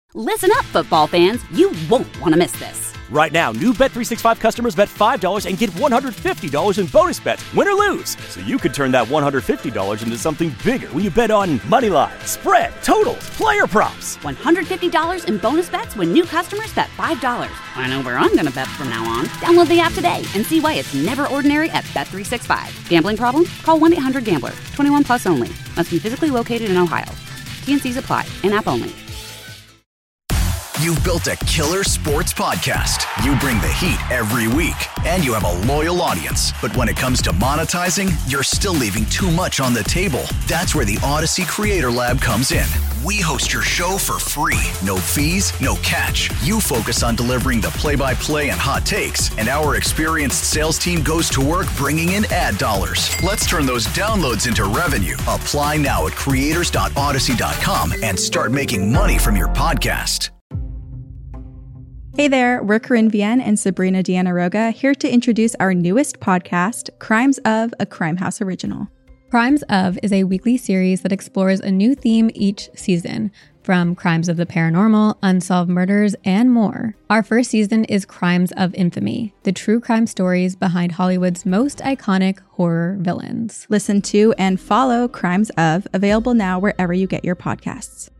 Listen up, football fans. You won't want to miss this. Right now, new Bet365 customers bet $5 and get $150 in bonus bets, win or lose. So you could turn that $150 into something bigger when you bet on money line, spread, totals, player props. $150 in bonus bets when new customers bet $5. I know where I'm going to bet from now on. Download the app today and see why it's never ordinary at Bet365. Gambling problem? Call 1-800-GAMBLER. 21 plus only. Must be physically located in Ohio. T&Cs apply. In-app only. You've built a killer sports podcast. You bring the heat every week, and you have a loyal audience. But when it comes to monetizing, you're still leaving too much on the table. That's where the Odyssey Creator Lab comes in. We host your show for free. No fees, no catch. You focus on delivering the play-by-play and hot takes, and our experienced sales team goes to work bringing in ad dollars. Let's turn those downloads into revenue. Apply now at creators.odyssey.com and start making money from your podcast. Hey there, we're Corinne Vienne and Sabrina Deanna Roga here to introduce our newest podcast, Crimes of, a Crime House original. Crimes of is a weekly series that explores a new theme each season, from crimes of the paranormal, unsolved murders, and more. Our first season is Crimes of Infamy, the true crime stories behind Hollywood's most iconic horror villains. Listen to and follow Crimes of, available now wherever you get your podcasts.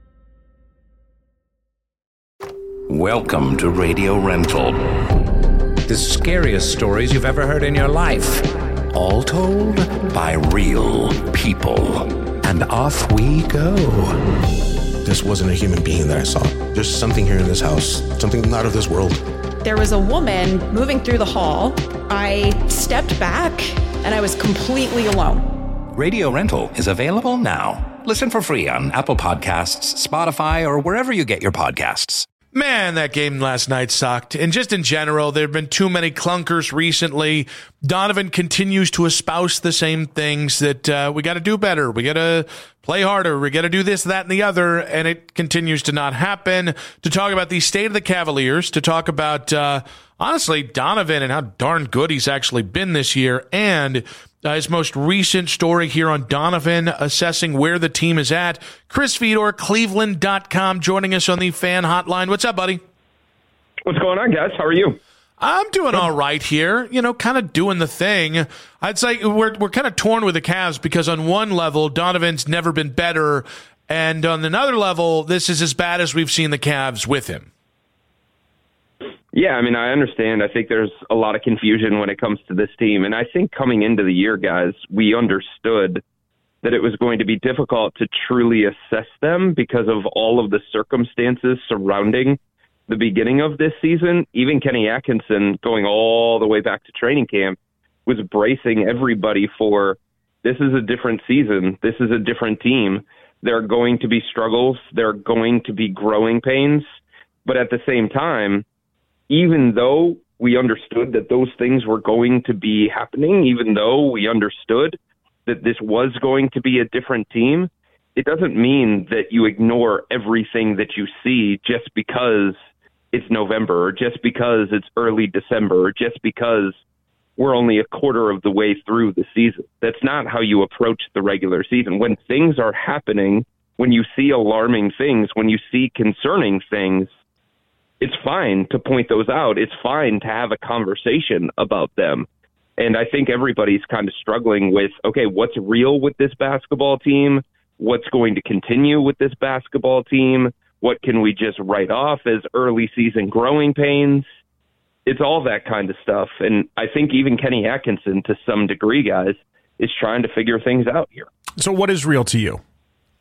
Welcome to Radio Rental. The scariest stories you've ever heard in your life. All told by real people. And off we go. This wasn't a human being that I saw. There's something here in this house. Something not of this world. There was a woman moving through the hall. I stepped back and I was completely alone. Radio Rental is available now. Listen for free on Apple Podcasts, Spotify, or wherever you get your podcasts. Man, that game last night sucked. And just in general, there have been too many clunkers recently. Donovan continues to espouse the same things that we got to do better. We got to play harder. We got to do this, that, and the other. And it continues to not happen. To talk about the state of the Cavaliers, to talk about, honestly, Donovan and how darn good he's actually been this year, and his most recent story here on Donovan, assessing where the team is at. Chris Fedor, Cleveland.com, joining us on the fan hotline. What's up, buddy? What's going on, guys? How are you? I'm doing all right here, kind of doing the thing. I'd say we're kind of torn with the Cavs because on one level, Donovan's never been better, and on another level, this is as bad as we've seen the Cavs with him. Yeah, I mean, I understand. I think there's a lot of confusion when it comes to this team. And I think coming into the year, guys, we understood that it was going to be difficult to truly assess them because of all of the circumstances surrounding the beginning of this season. Even Kenny Atkinson, going all the way back to training camp, was bracing everybody for this is a different season. This is a different team. There are going to be struggles. There are going to be growing pains. But at the same time, even though we understood that those things were going to be happening, even though we understood that this was going to be a different team, it doesn't mean that you ignore everything that you see just because it's November or just because it's early December or just because we're only a quarter of the way through the season. That's not how you approach the regular season. When things are happening, when you see alarming things, when you see concerning things, it's fine to point those out. It's fine to have a conversation about them. And I think everybody's kind of struggling with, okay, what's real with this basketball team? What's going to continue with this basketball team? What can we just write off as early season growing pains? It's all that kind of stuff. And I think even Kenny Atkinson, to some degree, guys, is trying to figure things out here. So what is real to you?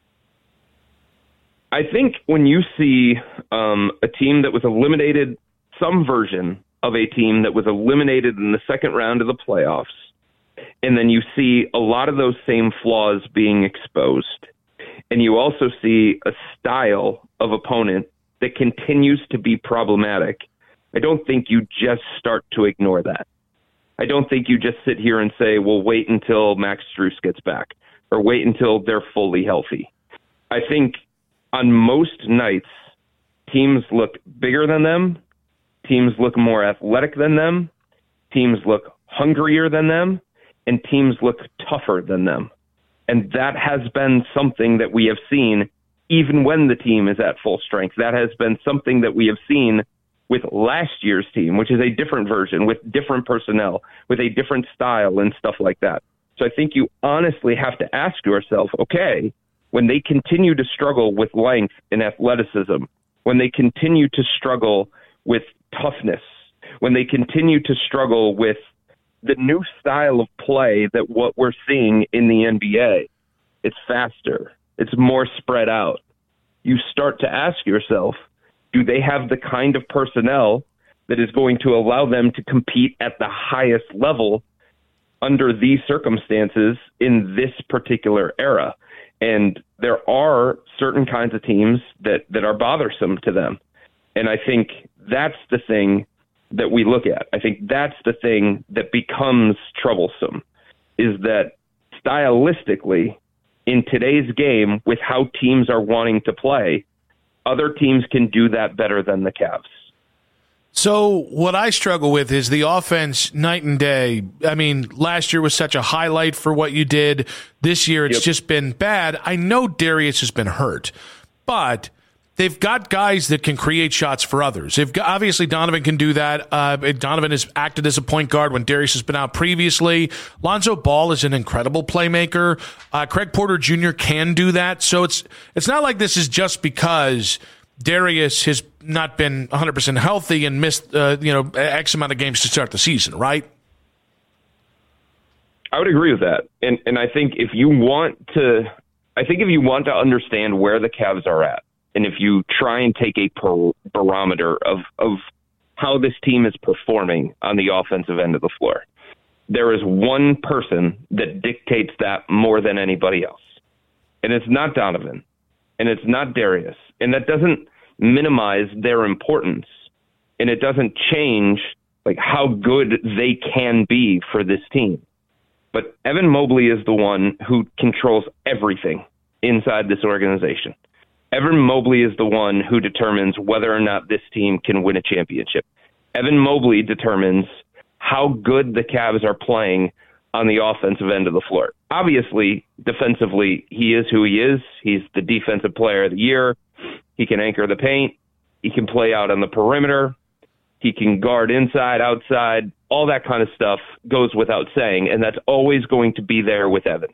I think when you see a team that was eliminated, some version of a team that was eliminated in the second round of the playoffs, and then you see a lot of those same flaws being exposed, and you also see a style of opponent that continues to be problematic, I don't think you just start to ignore that. I don't think you just sit here and say, well, wait until Max Strus gets back, or wait until they're fully healthy. I think on most nights, teams look bigger than them, teams look more athletic than them, teams look hungrier than them, and teams look tougher than them. And that has been something that we have seen even when the team is at full strength. That has been something that we have seen with last year's team, which is a different version, with different personnel, with a different style and stuff like that. So I think you honestly have to ask yourself, okay, when they continue to struggle with length and athleticism, when they continue to struggle with toughness, when they continue to struggle with the new style of play that what we're seeing in the NBA, it's faster, it's more spread out. You start to ask yourself, do they have the kind of personnel that is going to allow them to compete at the highest level under these circumstances in this particular era? And there are certain kinds of teams that are bothersome to them. And I think that's the thing that we look at. I think that's the thing that becomes troublesome, is that stylistically, in today's game, with how teams are wanting to play, other teams can do that better than the Cavs. So what I struggle with is the offense night and day. I mean, last year was such a highlight for what you did. This year it's just been bad. I know Darius has been hurt, but they've got guys that can create shots for others. They've got, obviously, Donovan can do that. Donovan has acted as a point guard when Darius has been out previously. Lonzo Ball is an incredible playmaker. Craig Porter Jr. can do that. So it's not like this is just because Darius has not been 100% healthy and missed X amount of games to start the season, right? I would agree with that. And I think if you want to understand where the Cavs are at, and if you try and take a barometer of how this team is performing on the offensive end of the floor, there is one person that dictates that more than anybody else. And it's not Donovan, and it's not Darius. And that doesn't minimize their importance, and it doesn't change like how good they can be for this team. But Evan Mobley is the one who controls everything inside this organization. Evan Mobley is the one who determines whether or not this team can win a championship. Evan Mobley determines how good the Cavs are playing on the offensive end of the floor. Obviously, defensively, he is who he is. He's the defensive player of the year. He can anchor the paint. He can play out on the perimeter. He can guard inside, outside. All that kind of stuff goes without saying, and that's always going to be there with Evan.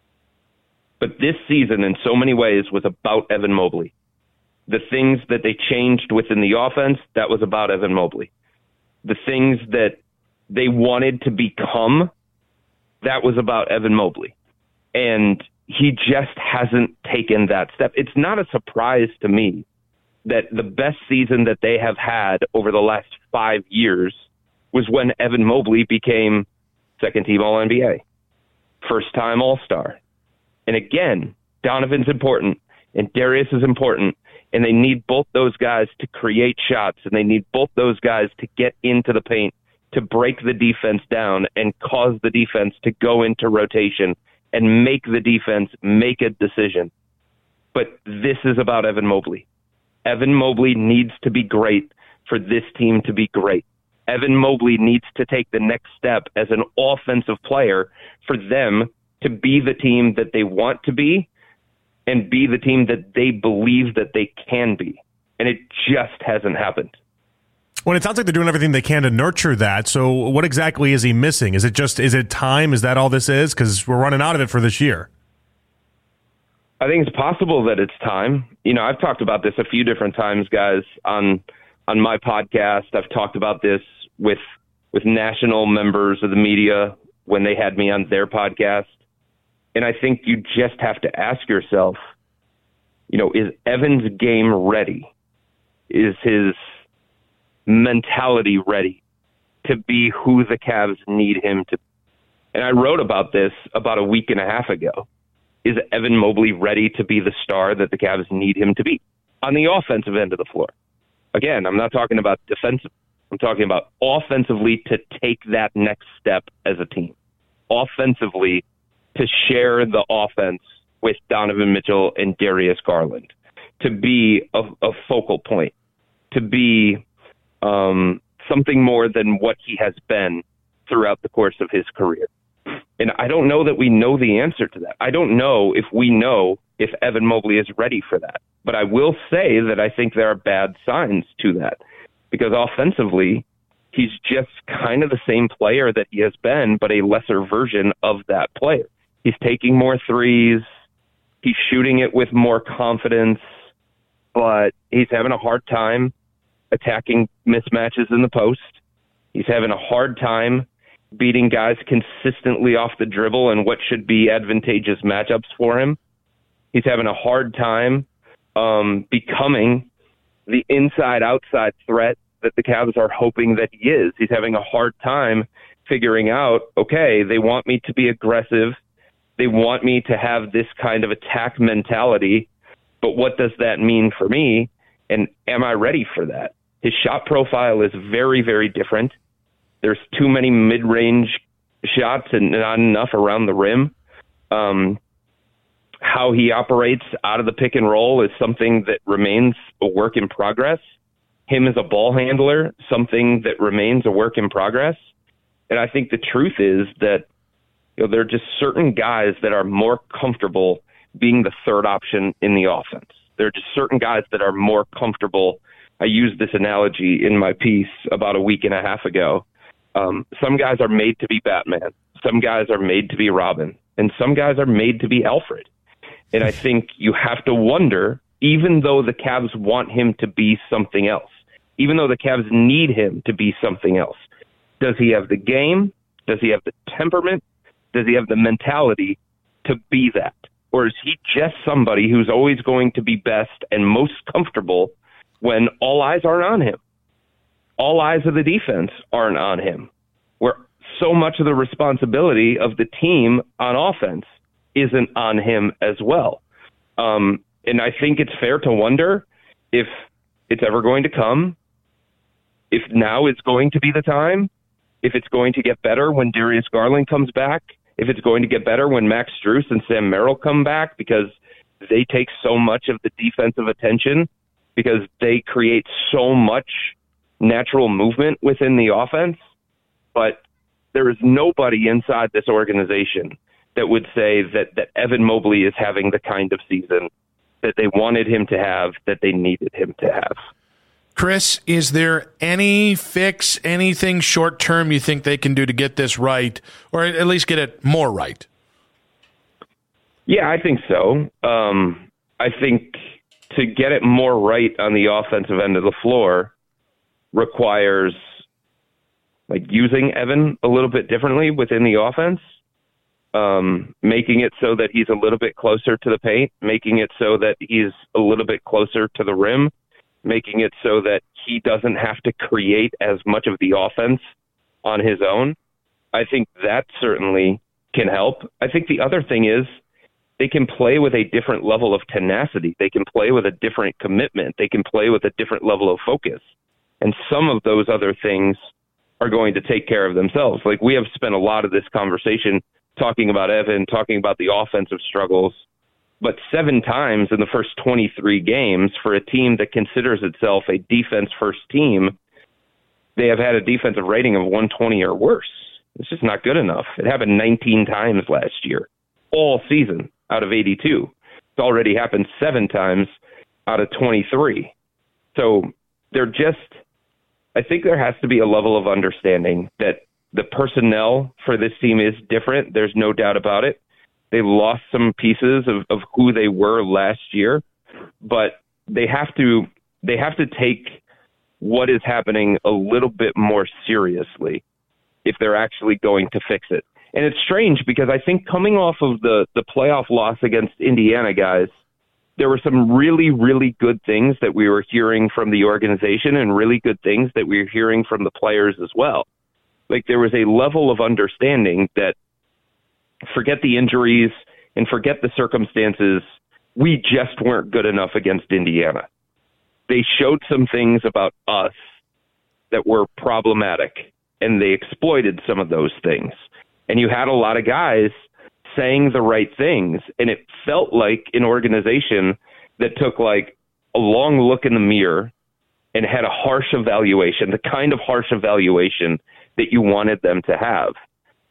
But this season, in so many ways, was about Evan Mobley. The things that they changed within the offense, that was about Evan Mobley. The things that they wanted to become, that was about Evan Mobley. And he just hasn't taken that step. It's not a surprise to me that the best season that they have had over the last 5 years was when Evan Mobley became second-team All-NBA, first-time All-Star. And again, Donovan's important, and Darius is important, and they need both those guys to create shots, and they need both those guys to get into the paint, to break the defense down and cause the defense to go into rotation and make the defense make a decision. But this is about Evan Mobley. Evan Mobley needs to be great for this team to be great. Evan Mobley needs to take the next step as an offensive player for them to be the team that they want to be and be the team that they believe that they can be. And it just hasn't happened. Well, it sounds like they're doing everything they can to nurture that. So what exactly is he missing? Is it time? Is that all this is? Because we're running out of it for this year. I think it's possible that it's time. You know, I've talked about this a few different times, guys, on my podcast. I've talked about this with national members of the media when they had me on their podcast. And I think you just have to ask yourself, you know, is Evan's game ready? Is his mentality ready to be who the Cavs need him to be? And I wrote about this about a week and a half ago. Is Evan Mobley ready to be the star that the Cavs need him to be on the offensive end of the floor? Again, I'm not talking about defensive. I'm talking about offensively to take that next step as a team. Offensively to share the offense with Donovan Mitchell and Darius Garland, to be a focal point, to be something more than what he has been throughout the course of his career. And I don't know that we know the answer to that. I don't know if we know if Evan Mobley is ready for that. But I will say that I think there are bad signs to that, because offensively, he's just kind of the same player that he has been, but a lesser version of that player. He's taking more threes. He's shooting it with more confidence, but he's having a hard time attacking mismatches in the post. He's having a hard time beating guys consistently off the dribble in what should be advantageous matchups for him. He's having a hard time becoming the inside-outside threat that the Cavs are hoping that he is. He's having a hard time figuring out, okay, they want me to be aggressive. They want me to have this kind of attack mentality, but what does that mean for me? And am I ready for that? His shot profile is very, very different. There's too many mid-range shots and not enough around the rim. How he operates out of the pick and roll is something that remains a work in progress. Him as a ball handler, something that remains a work in progress. And I think the truth is that there are just certain guys that are more comfortable being the third option in the offense. There are just certain guys that are more comfortable. I used this analogy in my piece about a week and a half ago. Some guys are made to be Batman. Some guys are made to be Robin. And some guys are made to be Alfred. And I think you have to wonder, even though the Cavs want him to be something else, even though the Cavs need him to be something else, does he have the game? Does he have the temperament? Does he have the mentality to be that? Or is he just somebody who's always going to be best and most comfortable when all eyes aren't on him? All eyes of the defense aren't on him, where so much of the responsibility of the team on offense isn't on him as well. And I think it's fair to wonder if it's ever going to come, if now is going to be the time, if it's going to get better when Darius Garland comes back, if it's going to get better when Max Strus and Sam Merrill come back, because they take so much of the defensive attention, because they create so much natural movement within the offense. But there is nobody inside this organization that would say that Evan Mobley is having the kind of season that they wanted him to have, that they needed him to have. Chris, is there any fix, anything short-term you think they can do to get this right, or at least get it more right? Yeah, I think so. I think to get it more right on the offensive end of the floor requires using Evan a little bit differently within the offense, making it so that he's a little bit closer to the paint, making it so that he's a little bit closer to the rim, making it so that he doesn't have to create as much of the offense on his own. I think that certainly can help. I think the other thing is they can play with a different level of tenacity. They can play with a different commitment. They can play with a different level of focus. And some of those other things are going to take care of themselves. We have spent a lot of this conversation talking about Evan, talking about the offensive struggles, but 7 times in the first 23 games for a team that considers itself a defense-first team, they have had a defensive rating of 120 or worse. It's just not good enough. It happened 19 times last year, all season out of 82. It's already happened 7 times out of 23. So I think there has to be a level of understanding that the personnel for this team is different. There's no doubt about it. They lost some pieces of who they were last year, but they have to take what is happening a little bit more seriously if they're actually going to fix it. And it's strange because I think coming off of the playoff loss against Indiana, guys, there were some really, really good things that we were hearing from the organization and really good things that we were hearing from the players as well. There was a level of understanding that forget the injuries and forget the circumstances, we just weren't good enough against Indiana. They showed some things about us that were problematic, and they exploited some of those things. And you had a lot of guys saying the right things, and it felt like an organization that took a long look in the mirror and had a harsh evaluation, the kind of harsh evaluation that you wanted them to have.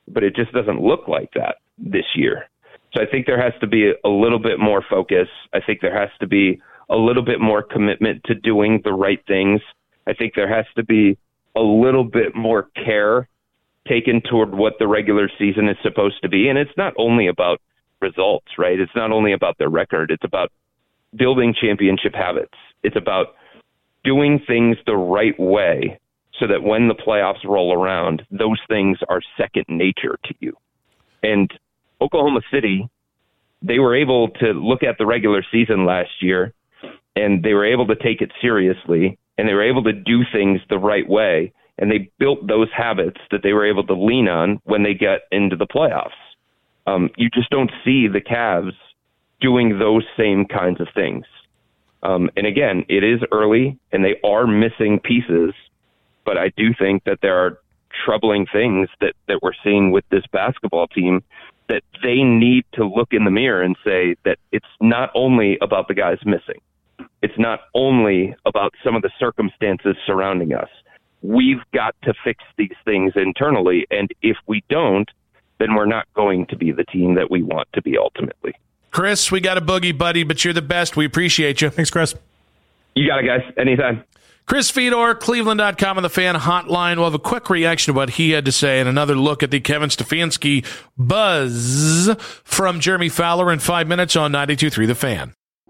but it just doesn't look like that this year. So I think there has to be a little bit more focus. I think there has to be a little bit more commitment to doing the right things. I think there has to be a little bit more care taken toward what the regular season is supposed to be. And it's not only about results, right? It's not only about their record. It's about building championship habits. It's about doing things the right way so that when the playoffs roll around, those things are second nature to you. And Oklahoma City, they were able to look at the regular season last year, and they were able to take it seriously, and they were able to do things the right way, and they built those habits that they were able to lean on when they get into the playoffs. You just don't see the Cavs doing those same kinds of things. And again, it is early, and they are missing pieces, but I do think that there are troubling things that we're seeing with this basketball team that they need to look in the mirror and say that it's not only about the guys missing. It's not only about some of the circumstances surrounding us. We've got to fix these things internally, and if we don't, then we're not going to be the team that we want to be ultimately. Chris, we got a boogie, buddy, but you're the best. We appreciate you. Thanks, Chris. You got it, guys. Anytime. Chris Fedor, Cleveland.com and the Fan Hotline. We'll have a quick reaction to what he had to say and another look at the Kevin Stefanski buzz from Jeremy Fowler in 5 minutes on 92.3 The Fan.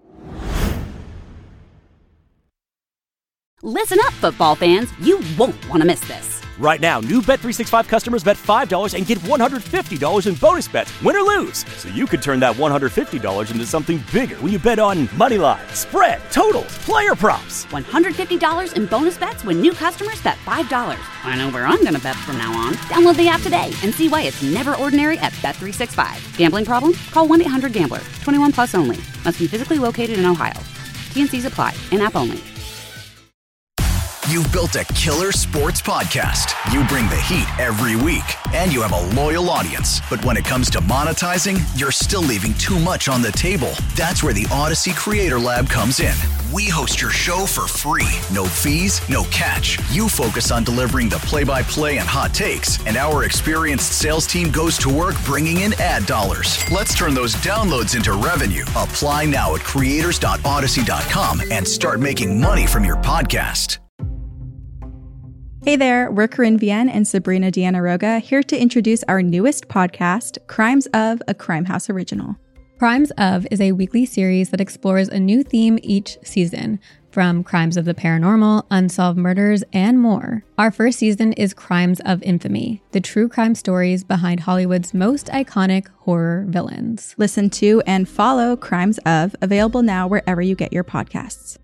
Listen up, football fans. You won't want to miss this. Right now, new Bet365 customers bet $5 and get $150 in bonus bets, win or lose. So you could turn that $150 into something bigger when you bet on money line, spread, totals, player props. $150 in bonus bets when new customers bet $5. I know where I'm going to bet from now on. Download the app today and see why it's never ordinary at Bet365. Gambling problem? Call 1-800-GAMBLER. 21 plus only. Must be physically located in Ohio. T&Cs apply. In-app only. You've built a killer sports podcast. You bring the heat every week, and you have a loyal audience. But when it comes to monetizing, you're still leaving too much on the table. That's where the Odyssey Creator Lab comes in. We host your show for free. No fees, no catch. You focus on delivering the play-by-play and hot takes, and our experienced sales team goes to work bringing in ad dollars. Let's turn those downloads into revenue. Apply now at creators.odyssey.com and start making money from your podcast. Hey there, we're Corinne Vienne and Sabrina Deanna Roga here to introduce our newest podcast, Crimes of, a Crime House original. Crimes of is a weekly series that explores a new theme each season, from crimes of the paranormal, unsolved murders, and more. Our first season is Crimes of Infamy, the true crime stories behind Hollywood's most iconic horror villains. Listen to and follow Crimes of, available now wherever you get your podcasts.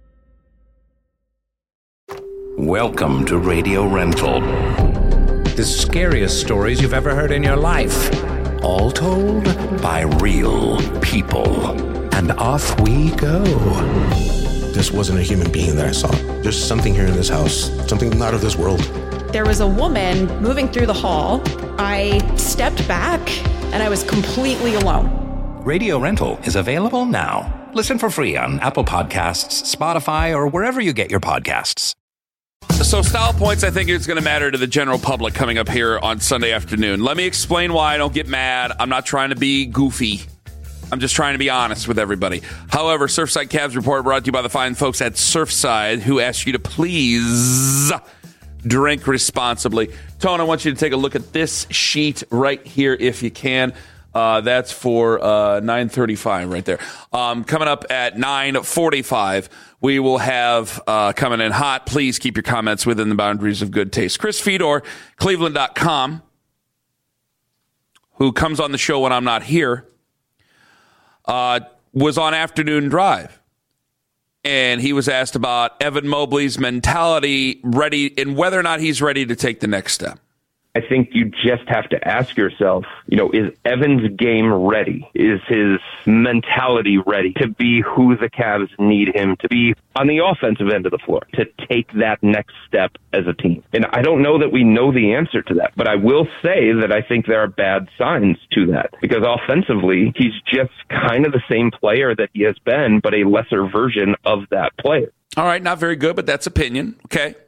Welcome to Radio Rental. The scariest stories you've ever heard in your life. All told by real people. And off we go. This wasn't a human being that I saw. There's something here in this house, something not of this world. There was a woman moving through the hall. I stepped back, and I was completely alone. Radio Rental is available now. Listen for free on Apple Podcasts, Spotify, or wherever you get your podcasts. So style points, I think it's going to matter to the general public coming up here on Sunday afternoon. Let me explain why. I don't get mad. I'm not trying to be goofy. I'm just trying to be honest with everybody. However, Surfside Cavs report brought to you by the fine folks at Surfside, who ask you to please drink responsibly. Tone, I want you to take a look at this sheet right here if you can. That's for 9:35 right there. Coming up at 9:45, we will have coming in hot. Please keep your comments within the boundaries of good taste. Chris Fedor, Cleveland.com, who comes on the show when I'm not here, was on Afternoon Drive. And he was asked about Evan Mobley's mentality ready and whether or not he's ready to take the next step. I think you just have to ask yourself, is Evan's game ready? Is his mentality ready to be who the Cavs need him to be on the offensive end of the floor, to take that next step as a team? And I don't know that we know the answer to that, but I will say that I think there are bad signs to that, because offensively, he's just kind of the same player that he has been, but a lesser version of that player. All right, not very good, but that's opinion. Okay.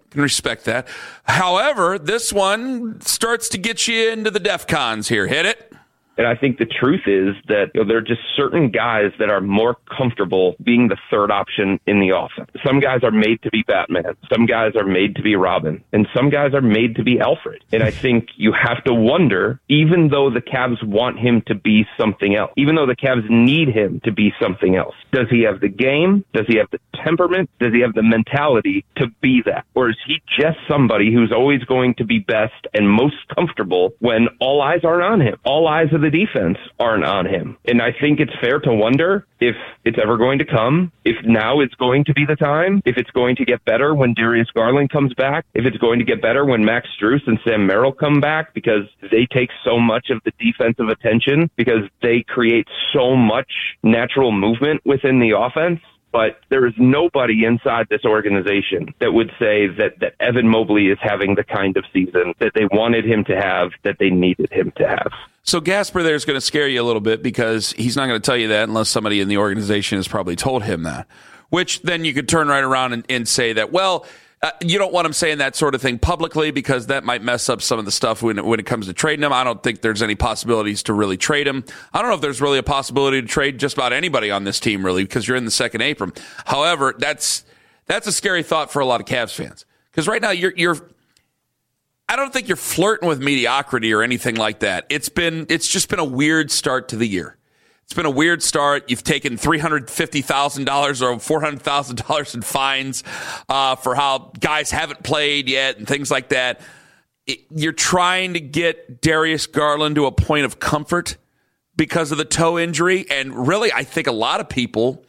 Can respect that. However, this one starts to get you into the DEFCONs here. Hit it. And I think the truth is that there are just certain guys that are more comfortable being the third option in the offense. Some guys are made to be Batman. Some guys are made to be Robin. And some guys are made to be Alfred. And I think you have to wonder, even though the Cavs want him to be something else, even though the Cavs need him to be something else, does he have the game? Does he have the temperament? Does he have the mentality to be that? Or is he just somebody who's always going to be best and most comfortable when all eyes aren't on him? All eyes of the defense aren't on him. And I think it's fair to wonder if it's ever going to come, if now is going to be the time, if it's going to get better when Darius Garland comes back, if it's going to get better when Max Strus and Sam Merrill come back, because they take so much of the defensive attention, because they create so much natural movement within the offense. But there is nobody inside this organization that would say that Evan Mobley is having the kind of season that they wanted him to have, that they needed him to have. So Gasper there is going to scare you a little bit because he's not going to tell you that unless somebody in the organization has probably told him that, which then you could turn right around and say that, well, you don't want him saying that sort of thing publicly because that might mess up some of the stuff when it comes to trading him. I don't think there's any possibilities to really trade him. I don't know if there's really a possibility to trade just about anybody on this team, really, because you're in the second apron. However, that's a scary thought for a lot of Cavs fans because right now I don't think you're flirting with mediocrity or anything like that. It's just been a weird start to the year. It's been a weird start. You've taken $350,000 or $400,000 in fines for how guys haven't played yet and things like that. You're trying to get Darius Garland to a point of comfort because of the toe injury. And really, I think a lot of people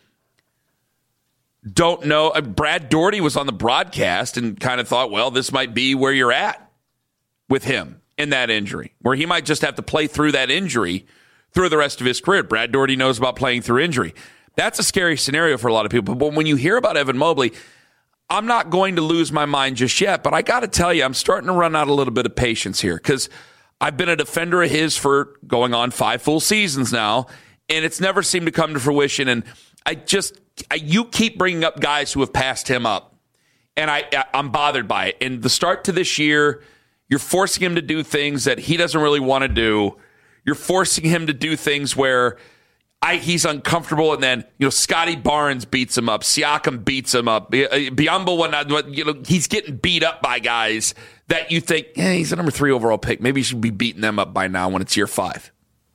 don't know. Brad Daugherty was on the broadcast and kind of thought, well, this might be where you're at with him in that injury, where he might just have to play through that injury through the rest of his career. Brad Daugherty knows about playing through injury. That's a scary scenario for a lot of people. But when you hear about Evan Mobley, I'm not going to lose my mind just yet, but I got to tell you, I'm starting to run out a little bit of patience here because I've been a defender of his for going on 5 full seasons now, and it's never seemed to come to fruition. And you keep bringing up guys who have passed him up, and I'm bothered by it. And the start to this year, you're forcing him to do things that he doesn't really want to do. You're forcing him to do things where he's uncomfortable, and then Scotty Barnes beats him up, Siakam beats him up, Biyombo, he's getting beat up by guys that you think he's a number 3 overall pick. Maybe you should be beating them up by now when it's year 5.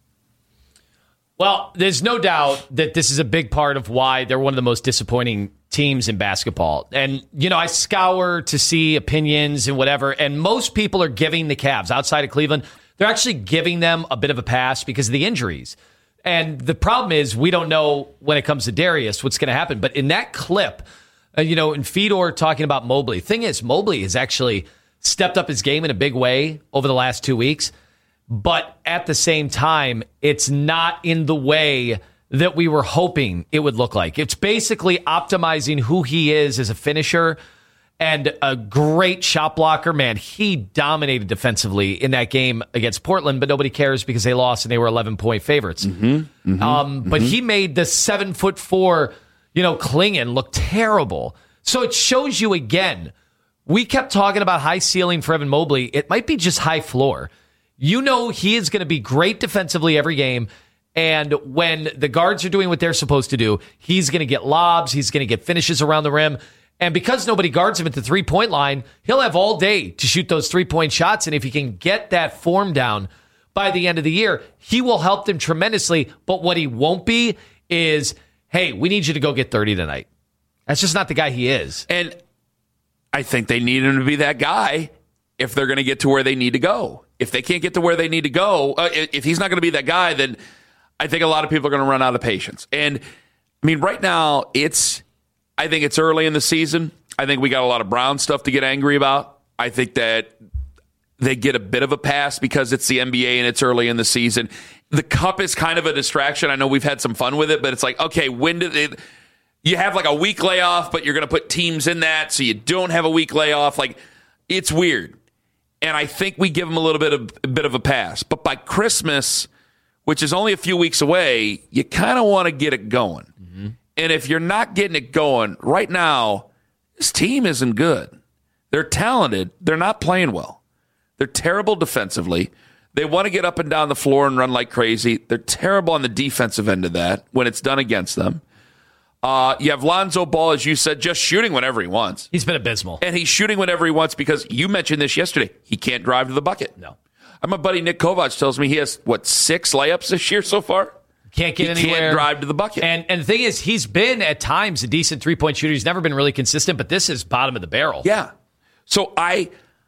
Well, there's no doubt that this is a big part of why they're one of the most disappointing teams in basketball. And, I scour to see opinions and whatever, and most people are giving the Cavs outside of Cleveland, they're actually giving them a bit of a pass because of the injuries. And the problem is we don't know when it comes to Darius what's going to happen. But in that clip, and Fedor talking about Mobley, thing is, Mobley has actually stepped up his game in a big way over the last 2 weeks. But at the same time, it's not in the way that we were hoping it would look like. It's basically optimizing who he is as a finisher and a great shot blocker. Man, he dominated defensively in that game against Portland, but nobody cares because they lost and they were 11-point favorites. But he made the 7'4", Klingon look terrible. So it shows you again, we kept talking about high ceiling for Evan Mobley. It might be just high floor. He is going to be great defensively every game. And when the guards are doing what they're supposed to do, he's going to get lobs. He's going to get finishes around the rim. And because nobody guards him at the 3-point line, he'll have all day to shoot those 3-point shots. And if he can get that form down by the end of the year, he will help them tremendously. But what he won't be is, hey, we need you to go get 30 tonight. That's just not the guy he is. And I think they need him to be that guy if they're going to get to where they need to go. If they can't get to where they need to go, if he's not going to be that guy, then I think a lot of people are going to run out of patience. And, right now, I think it's early in the season. I think we got a lot of Brown stuff to get angry about. I think that they get a bit of a pass because it's the NBA and it's early in the season. The Cup is kind of a distraction. I know we've had some fun with it, but it's like, okay, when did it... You have like a week layoff, but you're going to put teams in that, so you don't have a week layoff. Like, it's weird. And I think we give them a bit of a pass. But by Christmas, which is only a few weeks away, you kind of want to get it going. And if you're not getting it going right now, this team isn't good. They're talented. They're not playing well. They're terrible defensively. They want to get up and down the floor and run like crazy. They're terrible on the defensive end of that when it's done against them. You have Lonzo Ball, as you said, just shooting whenever he wants. He's been abysmal. And he's shooting whenever he wants because you mentioned this yesterday. He can't drive to the bucket. No. My buddy Nick Kovac tells me he has, 6 layups this year so far? Can't get anywhere. Can't drive to the bucket. And the thing is, he's been at times a decent three-point shooter. He's never been really consistent, but this is bottom of the barrel. Yeah. So I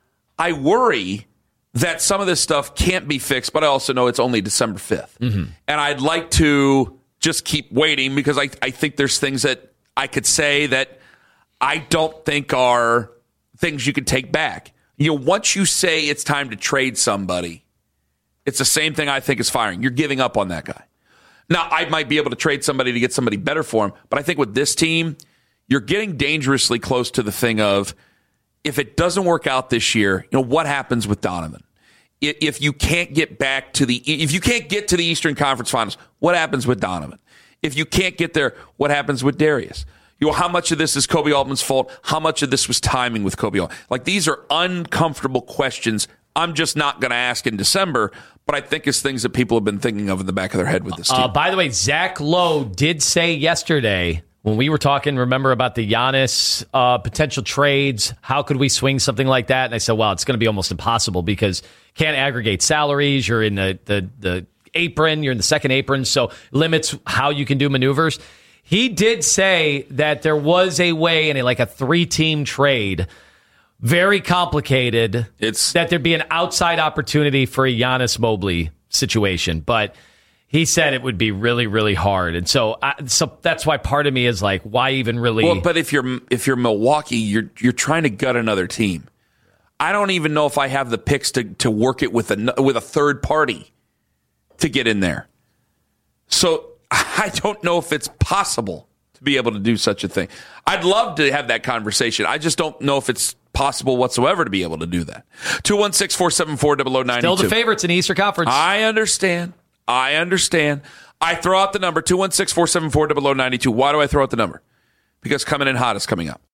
worry that some of this stuff can't be fixed, but I also know it's only December 5th. Mm-hmm. And I'd like to just keep waiting because I think there's things that I could say that I don't think are things you can take back. Once you say it's time to trade somebody, it's the same thing I think as firing. You're giving up on that guy. Now, I might be able to trade somebody to get somebody better for him, but I think with this team, you're getting dangerously close to the thing of, if it doesn't work out this year, what happens with Donovan? If you can't get to the Eastern Conference Finals, what happens with Donovan? If you can't get there, what happens with Darius? How much of this is Kobe Altman's fault? How much of this was timing with Kobe Altman? These are uncomfortable questions I'm just not going to ask in December, but I think it's things that people have been thinking of in the back of their head with this team. By the way, Zach Lowe did say yesterday, when we were talking, remember, about the Giannis potential trades, how could we swing something like that? And I said, well, it's going to be almost impossible because can't aggregate salaries. You're in the apron. You're in the second apron, so limits how you can do maneuvers. He did say that there was a way in a 3-team trade, very complicated, that thered be an outside opportunity for a Giannis Mobley situation, but he said it would be really, really hard. And so that's why part of me is why even really? Well, but if you're Milwaukee, you're trying to gut another team. I don't even know if I have the picks to work it with a third party to get in there. So I don't know if it's possible to be able to do such a thing. I'd love to have that conversation. I just don't know if it's possible whatsoever to be able to do that. 216-474-0092. Still the favorites in the Eastern Conference. I understand. I throw out the number, 216-474-0092. Why do I throw out the number? Because coming in hot is coming up.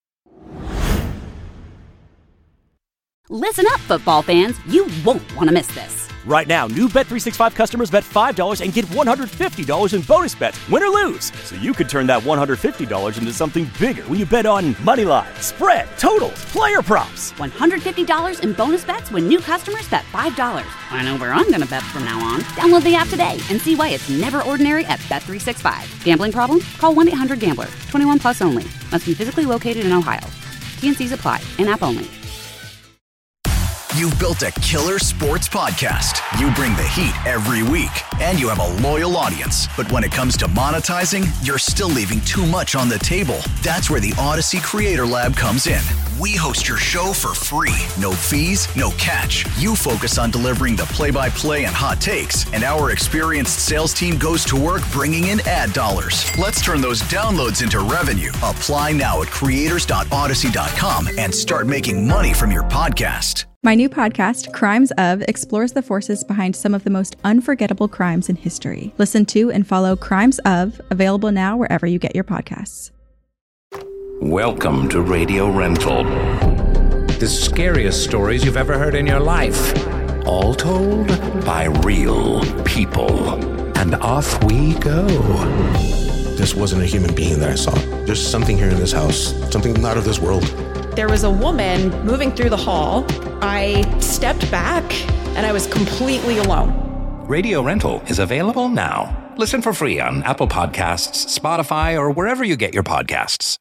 Listen up, football fans. You won't want to miss this. Right now, new Bet365 customers bet $5 and get $150 in bonus bets, win or lose. So you could turn that $150 into something bigger when you bet on money line, spread, totals, player props. $150 in bonus bets when new customers bet $5. I know where I'm going to bet from now on. Download the app today and see why it's never ordinary at Bet365. Gambling problem? Call 1-800-GAMBLER. 21 plus only. Must be physically located in Ohio. T&Cs apply. In-app only. You've built a killer sports podcast. You bring the heat every week, and you have a loyal audience. But when it comes to monetizing, you're still leaving too much on the table. That's where the Odyssey Creator Lab comes in. We host your show for free. No fees, no catch. You focus on delivering the play-by-play and hot takes, and our experienced sales team goes to work bringing in ad dollars. Let's turn those downloads into revenue. Apply now at creators.odyssey.com and start making money from your podcast. My new podcast, Crimes Of, explores the forces behind some of the most unforgettable crimes in history. Listen to and follow Crimes Of, available now wherever you get your podcasts. Welcome to Radio Rental. The scariest stories you've ever heard in your life. All told by real people. And off we go. This wasn't a human being that I saw. There's something here in this house, something not of this world. There was a woman moving through the hall. I stepped back and I was completely alone. Radio Rental is available now. Listen for free on Apple Podcasts, Spotify, or wherever you get your podcasts.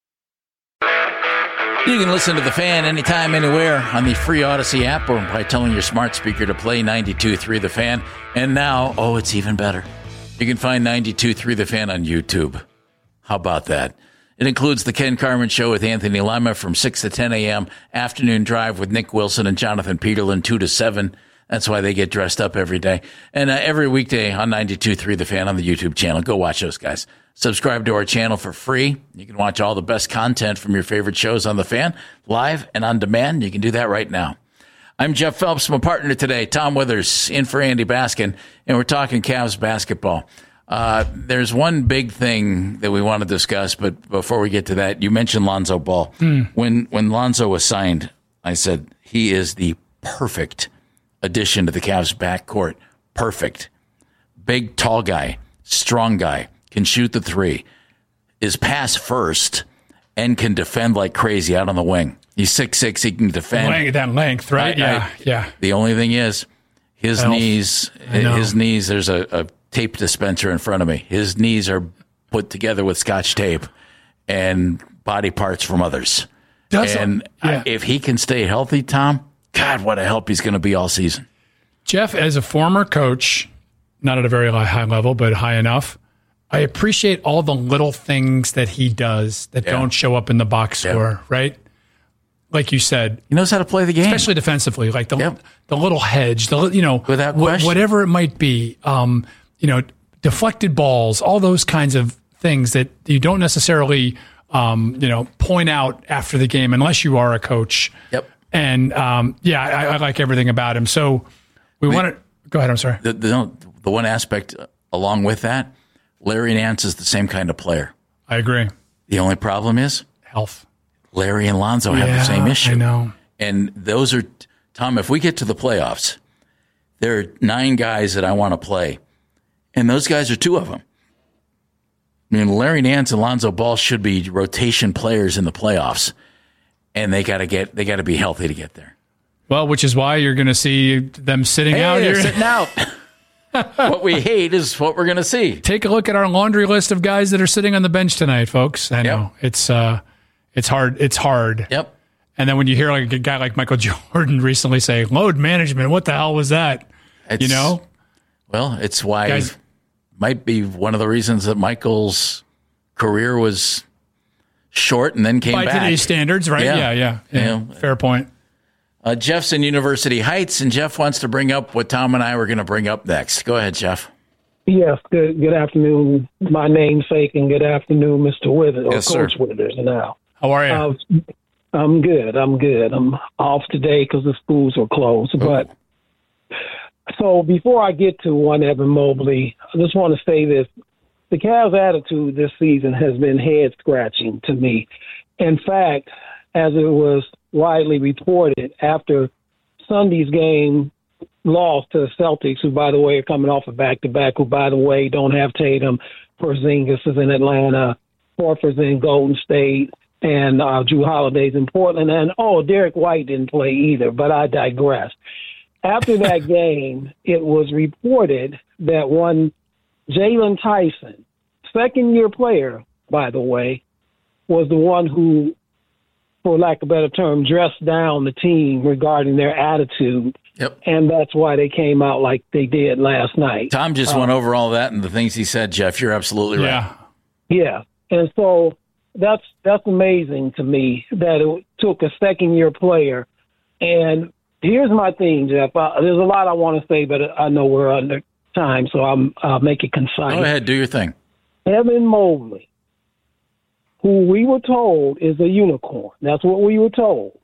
You can listen to The Fan anytime, anywhere on the free Odyssey app or by telling your smart speaker to play 92.3 The Fan. And now, it's even better. You can find 92.3 The Fan on YouTube. How about that? It includes the Ken Carman Show with Anthony Lima from 6 to 10 a.m., Afternoon Drive with Nick Wilson and Jonathan Peterlin, 2 to 7. That's why they get dressed up every day. And every weekday on 92.3 The Fan on the YouTube channel. Go watch those guys. Subscribe to our channel for free. You can watch all the best content from your favorite shows on The Fan, live and on demand. You can do that right now. I'm Jeff Phelps, my partner today, Tom Withers, in for Andy Baskin, and we're talking Cavs basketball. There's one big thing that we want to discuss, but before we get to that, you mentioned Lonzo Ball. When Lonzo was signed, I said, he is the perfect addition to the Cavs backcourt. Perfect. Big, tall guy, strong guy, can shoot the three, is pass first, and can defend like crazy out on the wing. He's 6'6", he can defend. That length, right? Yeah. The only thing is, his knees, there's a tape dispenser in front of me. His knees are put together with Scotch tape and body parts from others. If he can stay healthy, Tom, God, what a help he's going to be all season. Jeff, as a former coach, not at a very high level, but high enough, I appreciate all the little things that he does that don't show up in the box score, right? Like you said, he knows how to play the game, especially defensively. Like the little hedge, without question, whatever it might be, deflected balls, all those kinds of things that you don't necessarily, point out after the game unless you are a coach. Yep. And I like everything about him. So we want to go ahead. I'm sorry. The one aspect along with that, Larry Nance is the same kind of player. I agree. The only problem is health. Larry and Lonzo have the same issue. I know. And those are, Tom, if we get to the playoffs, there are 9 guys that I want to play, and those guys are 2 of them. I mean, Larry Nance and Lonzo Ball should be rotation players in the playoffs, and they got to be healthy to get there. Well, which is why you're going to see them sitting out here. Sitting out. What we hate is what we're going to see. Take a look at our laundry list of guys that are sitting on the bench tonight, folks. I know it's hard. It's hard. Yep. And then when you hear like a guy like Michael Jordan recently say load management, what the hell was that? Well, it's why might be one of the reasons that Michael's career was short and then came back. By today's standards, right? Yeah. Fair point. Jeff's in University Heights, and Jeff wants to bring up what Tom and I were going to bring up next. Go ahead, Jeff. Yes, good afternoon, my namesake, and good afternoon, Mr. Withers, or Coach Withers now. How are you? I'm good. I'm off today because the schools are closed. But so before I get to one Evan Mobley, I just want to say this. The Cavs' attitude this season has been head-scratching to me. In fact, as it was widely reported after Sunday's game loss to the Celtics, who, by the way, are coming off a back-to-back, who, by the way, don't have Tatum. Porzingis is in Atlanta. Horford's in Golden State. And Jrue Holiday's in Portland. And, Derek White didn't play either, but I digress. After that game, it was reported that one Jalen Tyson, second-year player, by the way, was the one who, for lack of a better term, dressed down the team regarding their attitude. Yep. And that's why they came out like they did last night. Tom just went over all that and the things he said, Jeff. You're absolutely right. Yeah. And so that's amazing to me that it took a second-year player. And here's my thing, Jeff. There's a lot I want to say, but I know we're under time, so I'll make it concise. Go ahead, do your thing. Evan Mobley, who we were told is a unicorn, that's what we were told,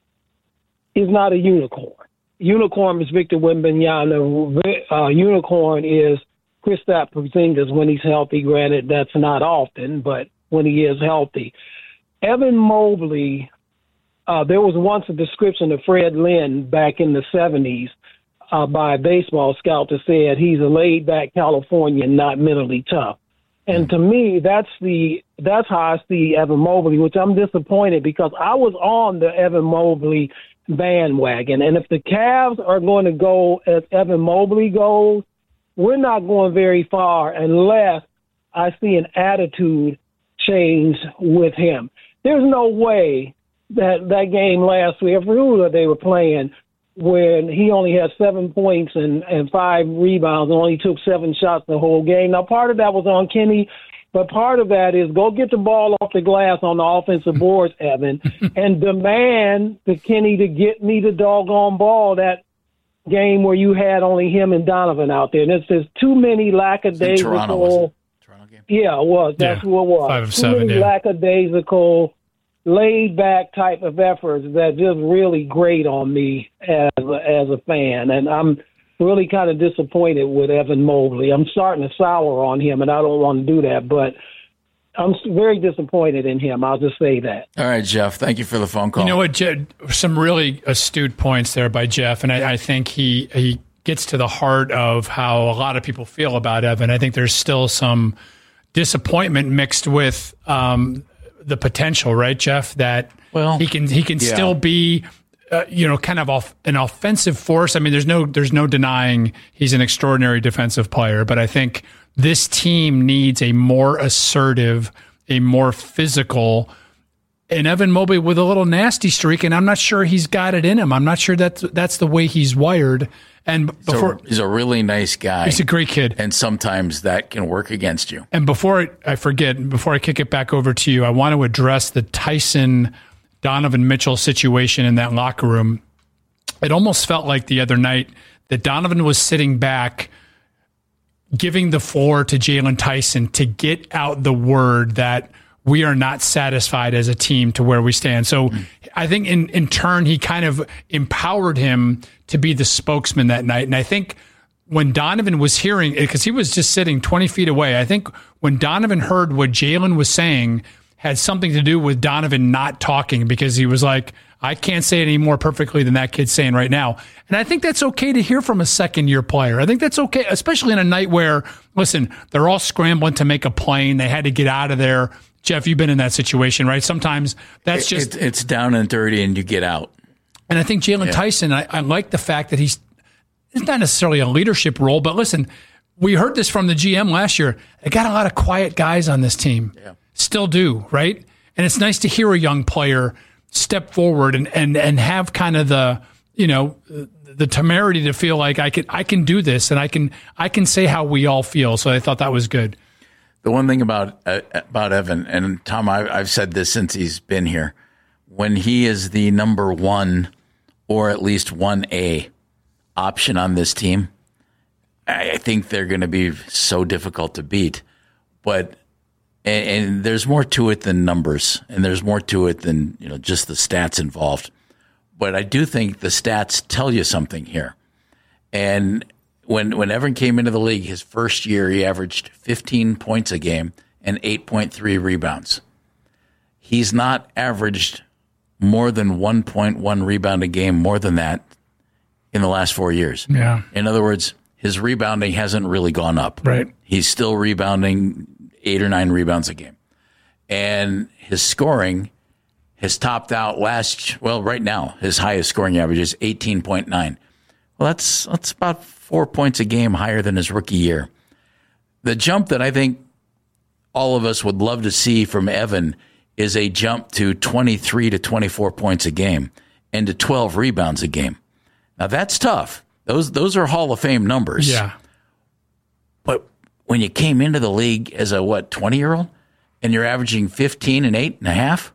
is not a unicorn. Unicorn is Victor Wembanyama. Unicorn is Kristaps Porzingis when he's healthy. Granted, that's not often, but when he is healthy. Evan Mobley, there was once a description of Fred Lynn back in the 70s by a baseball scout that said he's a laid-back Californian, not mentally tough. And to me, that's how I see Evan Mobley, which I'm disappointed because I was on the Evan Mobley bandwagon. And if the Cavs are going to go as Evan Mobley goes, we're not going very far unless I see an attitude change with him. There's no way that game last week, who they were playing, when he only had 7 points and 5 rebounds and only took 7 shots the whole game. Now, part of that was on Kenny, but part of that is go get the ball off the glass on the offensive boards, Evan, and demand the Kenny to get me the doggone ball that game where you had only him and Donovan out there. And there's too many lackadaisical. Toronto, was it? Toronto game? Yeah, it was. That's who it was. 5 of 7, too many lackadaisical, laid-back type of efforts that just really grate on me as a fan. And I'm really kind of disappointed with Evan Mobley. I'm starting to sour on him, and I don't want to do that. But I'm very disappointed in him. I'll just say that. All right, Jeff. Thank you for the phone call. You know what, some really astute points there by Jeff, and I think he gets to the heart of how a lot of people feel about Evan. I think there's still some disappointment mixed with the potential, right, Jeff? That he can still be, kind of an offensive force. I mean, there's no denying he's an extraordinary defensive player, but I think this team needs a more assertive, a more physical, and Evan Mobley with a little nasty streak, and I'm not sure he's got it in him. I'm not sure that's the way he's wired. And he's a really nice guy. He's a great kid. And sometimes that can work against you. And before I forget, before I kick it back over to you, I want to address the Tyson-Donovan Mitchell situation in that locker room. It almost felt like the other night that Donovan was sitting back giving the floor to Jalen Tyson to get out the word that we are not satisfied as a team to where we stand. So I think in turn, he kind of empowered him to be the spokesman that night. And I think when Donovan was hearing it, because he was just sitting 20 feet away, I think when Donovan heard what Jalen was saying had something to do with Donovan not talking, because he was like, I can't say it any more perfectly than that kid's saying right now. And I think that's okay to hear from a second-year player. I think that's okay, especially in a night where, listen, they're all scrambling to make a play. They had to get out of there. Jeff, you've been in that situation, right? Sometimes that's just... It's down and dirty and you get out. And I think Jalen Tyson, I like the fact that it's not necessarily a leadership role, but listen, we heard this from the GM last year. They got a lot of quiet guys on this team. Yeah. Still do, right? And it's nice to hear a young player step forward and have kind of the temerity to feel like I can do this and I can say how we all feel. So I thought that was good. The one thing about Evan, and Tom, I've said this since he's been here, when he is the number one or at least 1A option on this team, I think they're going to be so difficult to beat. But and there's more to it than numbers, and there's more to it than just the stats involved. But I do think the stats tell you something here. And when Evan came into the league, his first year, he averaged 15 points a game and 8.3 rebounds. He's not averaged more than 1.1 rebound a game, more than that, in the last 4 years. Yeah. In other words, his rebounding hasn't really gone up. Right. He's still rebounding 8 or 9 rebounds a game. And his scoring has topped out right now, his highest scoring average is 18.9. Well, that's about 4 points a game higher than his rookie year. The jump that I think all of us would love to see from Evan is a jump to 23 to 24 points a game and to 12 rebounds a game. Now, that's tough. Those are Hall of Fame numbers. Yeah. But when you came into the league as a 20-year-old and you're averaging 15 and 8.5,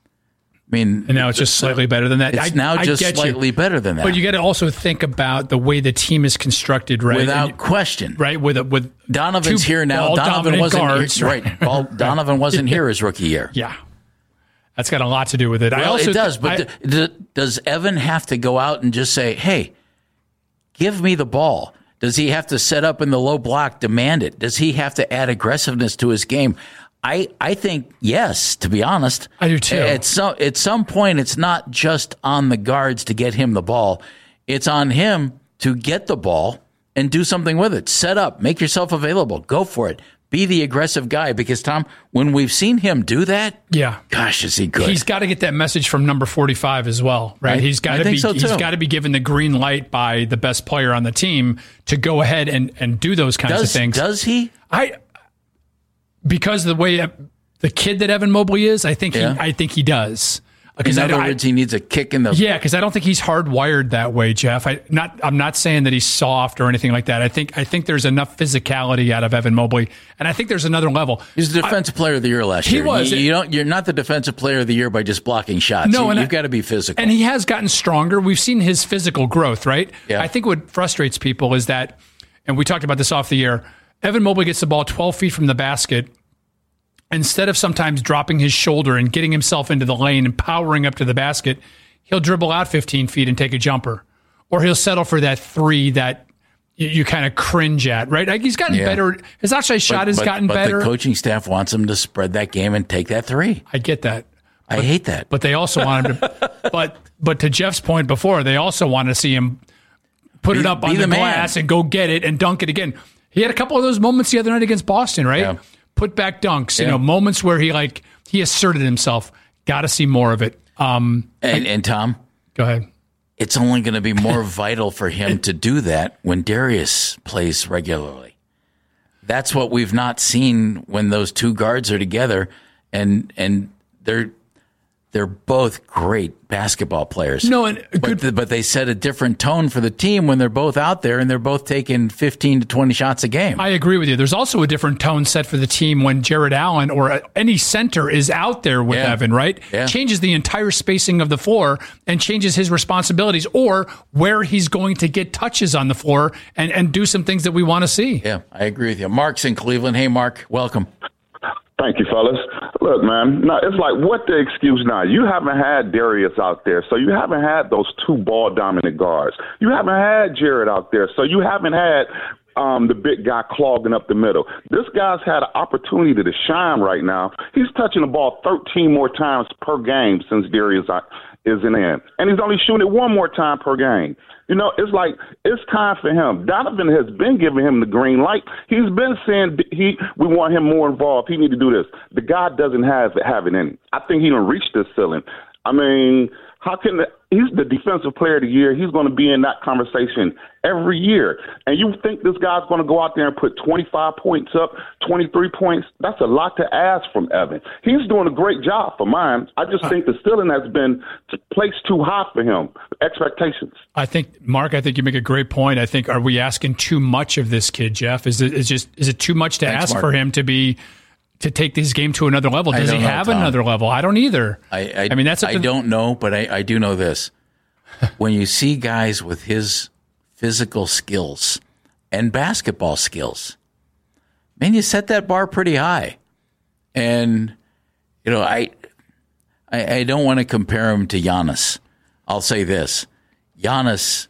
I mean, and now it's just slightly better than that. It's now just slightly better than that. But you got to also think about the way the team is constructed, right? Without question, right? With Donovan's here now. Donovan wasn't guards, here, right? Donovan wasn't here his rookie year. Yeah, that's got a lot to do with it. Well, it does. But does Evan have to go out and just say, "Hey, give me the ball"? Does he have to set up in the low block, demand it? Does he have to add aggressiveness to his game? I think yes, to be honest. I do too. At some point, it's not just on the guards to get him the ball. It's on him to get the ball and do something with it. Set up, make yourself available, go for it. Be the aggressive guy, because Tom, when we've seen him do that, gosh, is he good. He's got to get that message from number 45 as well, right? He's got to be given the green light by the best player on the team to go ahead and do those kinds of things. Does he? Because of the way the kid that Evan Mobley is, I think he does. In other words, he needs a kick in the... Yeah, because I don't think he's hardwired that way, Jeff. I'm not saying that he's soft or anything like that. I think there's enough physicality out of Evan Mobley, and I think there's another level. He's the defensive player of the year last year. He was. You're not the defensive player of the year by just blocking shots. No, you've got to be physical. And he has gotten stronger. We've seen his physical growth, right? Yeah. I think what frustrates people is that, and we talked about this off the air, Evan Mobley gets the ball 12 feet from the basket. Instead of sometimes dropping his shoulder and getting himself into the lane and powering up to the basket, he'll dribble out 15 feet and take a jumper. Or he'll settle for that three that you kind of cringe at, right? Like he's gotten better. His outside shot has gotten better. But the coaching staff wants him to spread that game and take that three. I get that. I hate that. But they also want him to. But to Jeff's point before, they also want to see him put it up on the glass and go get it and dunk it again. He had a couple of those moments the other night against Boston, right? Yeah. Put back dunks, moments where he asserted himself. Got to see more of it. And Tom, go ahead. It's only going to be more vital for him to do that when Darius plays regularly. That's what we've not seen when those two guards are together, and they're both great basketball players. No, but they set a different tone for the team when they're both out there and they're both taking 15 to 20 shots a game. I agree with you. There's also a different tone set for the team when Jared Allen or any center is out there with Evan, right? Yeah. Changes the entire spacing of the floor and changes his responsibilities or where he's going to get touches on the floor and do some things that we want to see. Yeah, I agree with you. Mark's in Cleveland. Hey, Mark, welcome. Thank you, fellas. Look, man, no, it's like, what the excuse now? You haven't had Darius out there, so you haven't had those two ball-dominant guards. You haven't had Jared out there, so you haven't had the big guy clogging up the middle. This guy's had an opportunity to shine right now. He's touching the ball 13 more times per game since Darius isn't in, and he's only shooting it one more time per game. You know, it's like it's time for him. Donovan has been giving him the green light. He's been saying we want him more involved. He need to do this. The guy doesn't have it in him. I think he done reached this ceiling. I mean, he's the defensive player of the year. He's going to be in that conversation every year. And you think this guy's going to go out there and put 25 points up, 23 points? That's a lot to ask from Evan. He's doing a great job for mine. I just think the ceiling has been placed too high for him. Expectations. I think, Mark, you make a great point. I think, are we asking too much of this kid, Jeff? Is it too much to ask for him to take this game to another level? Does he have another level? I don't either. I mean, I don't know, but I do know this. When you see guys with his physical skills and basketball skills, man, you set that bar pretty high. And, you know, I don't want to compare him to Giannis. I'll say this. Giannis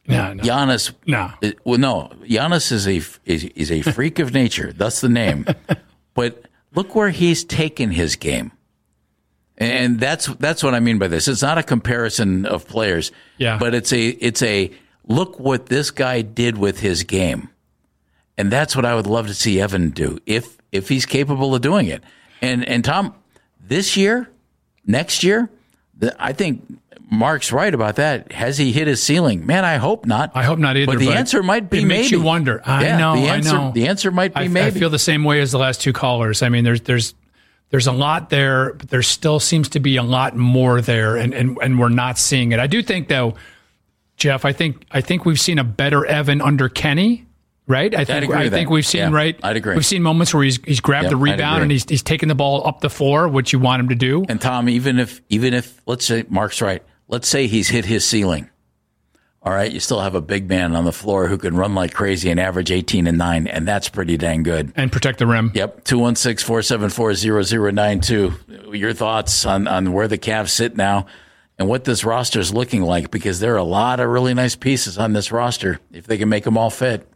is a freak of nature. That's the name. But look where he's taken his game. And that's what I mean by this. It's not a comparison of players, but it's a look what this guy did with his game. And that's what I would love to see Evan do if he's capable of doing it. And Tom, this year, next year, I think Mark's right about that. Has he hit his ceiling? Man, I hope not. I hope not either. But the answer might be maybe. It makes you wonder. I know. The answer might be maybe. I feel the same way as the last two callers. I mean, there's a lot there, but there still seems to be a lot more there, and we're not seeing it. I do think, though, Jeff, I think we've seen a better Evan under Kenny, right? I think we've seen right. I'd agree. We've seen moments where he's grabbed the rebound and he's taken the ball up the floor, which you want him to do. And Tom, even if let's say Mark's right, let's say he's hit his ceiling. All right, you still have a big man on the floor who can run like crazy and average 18 and 9, and that's pretty dang good. And protect the rim. Yep, 216-474-0092. Your thoughts on where the Cavs sit now and what this roster is looking like, because there are a lot of really nice pieces on this roster if they can make them all fit.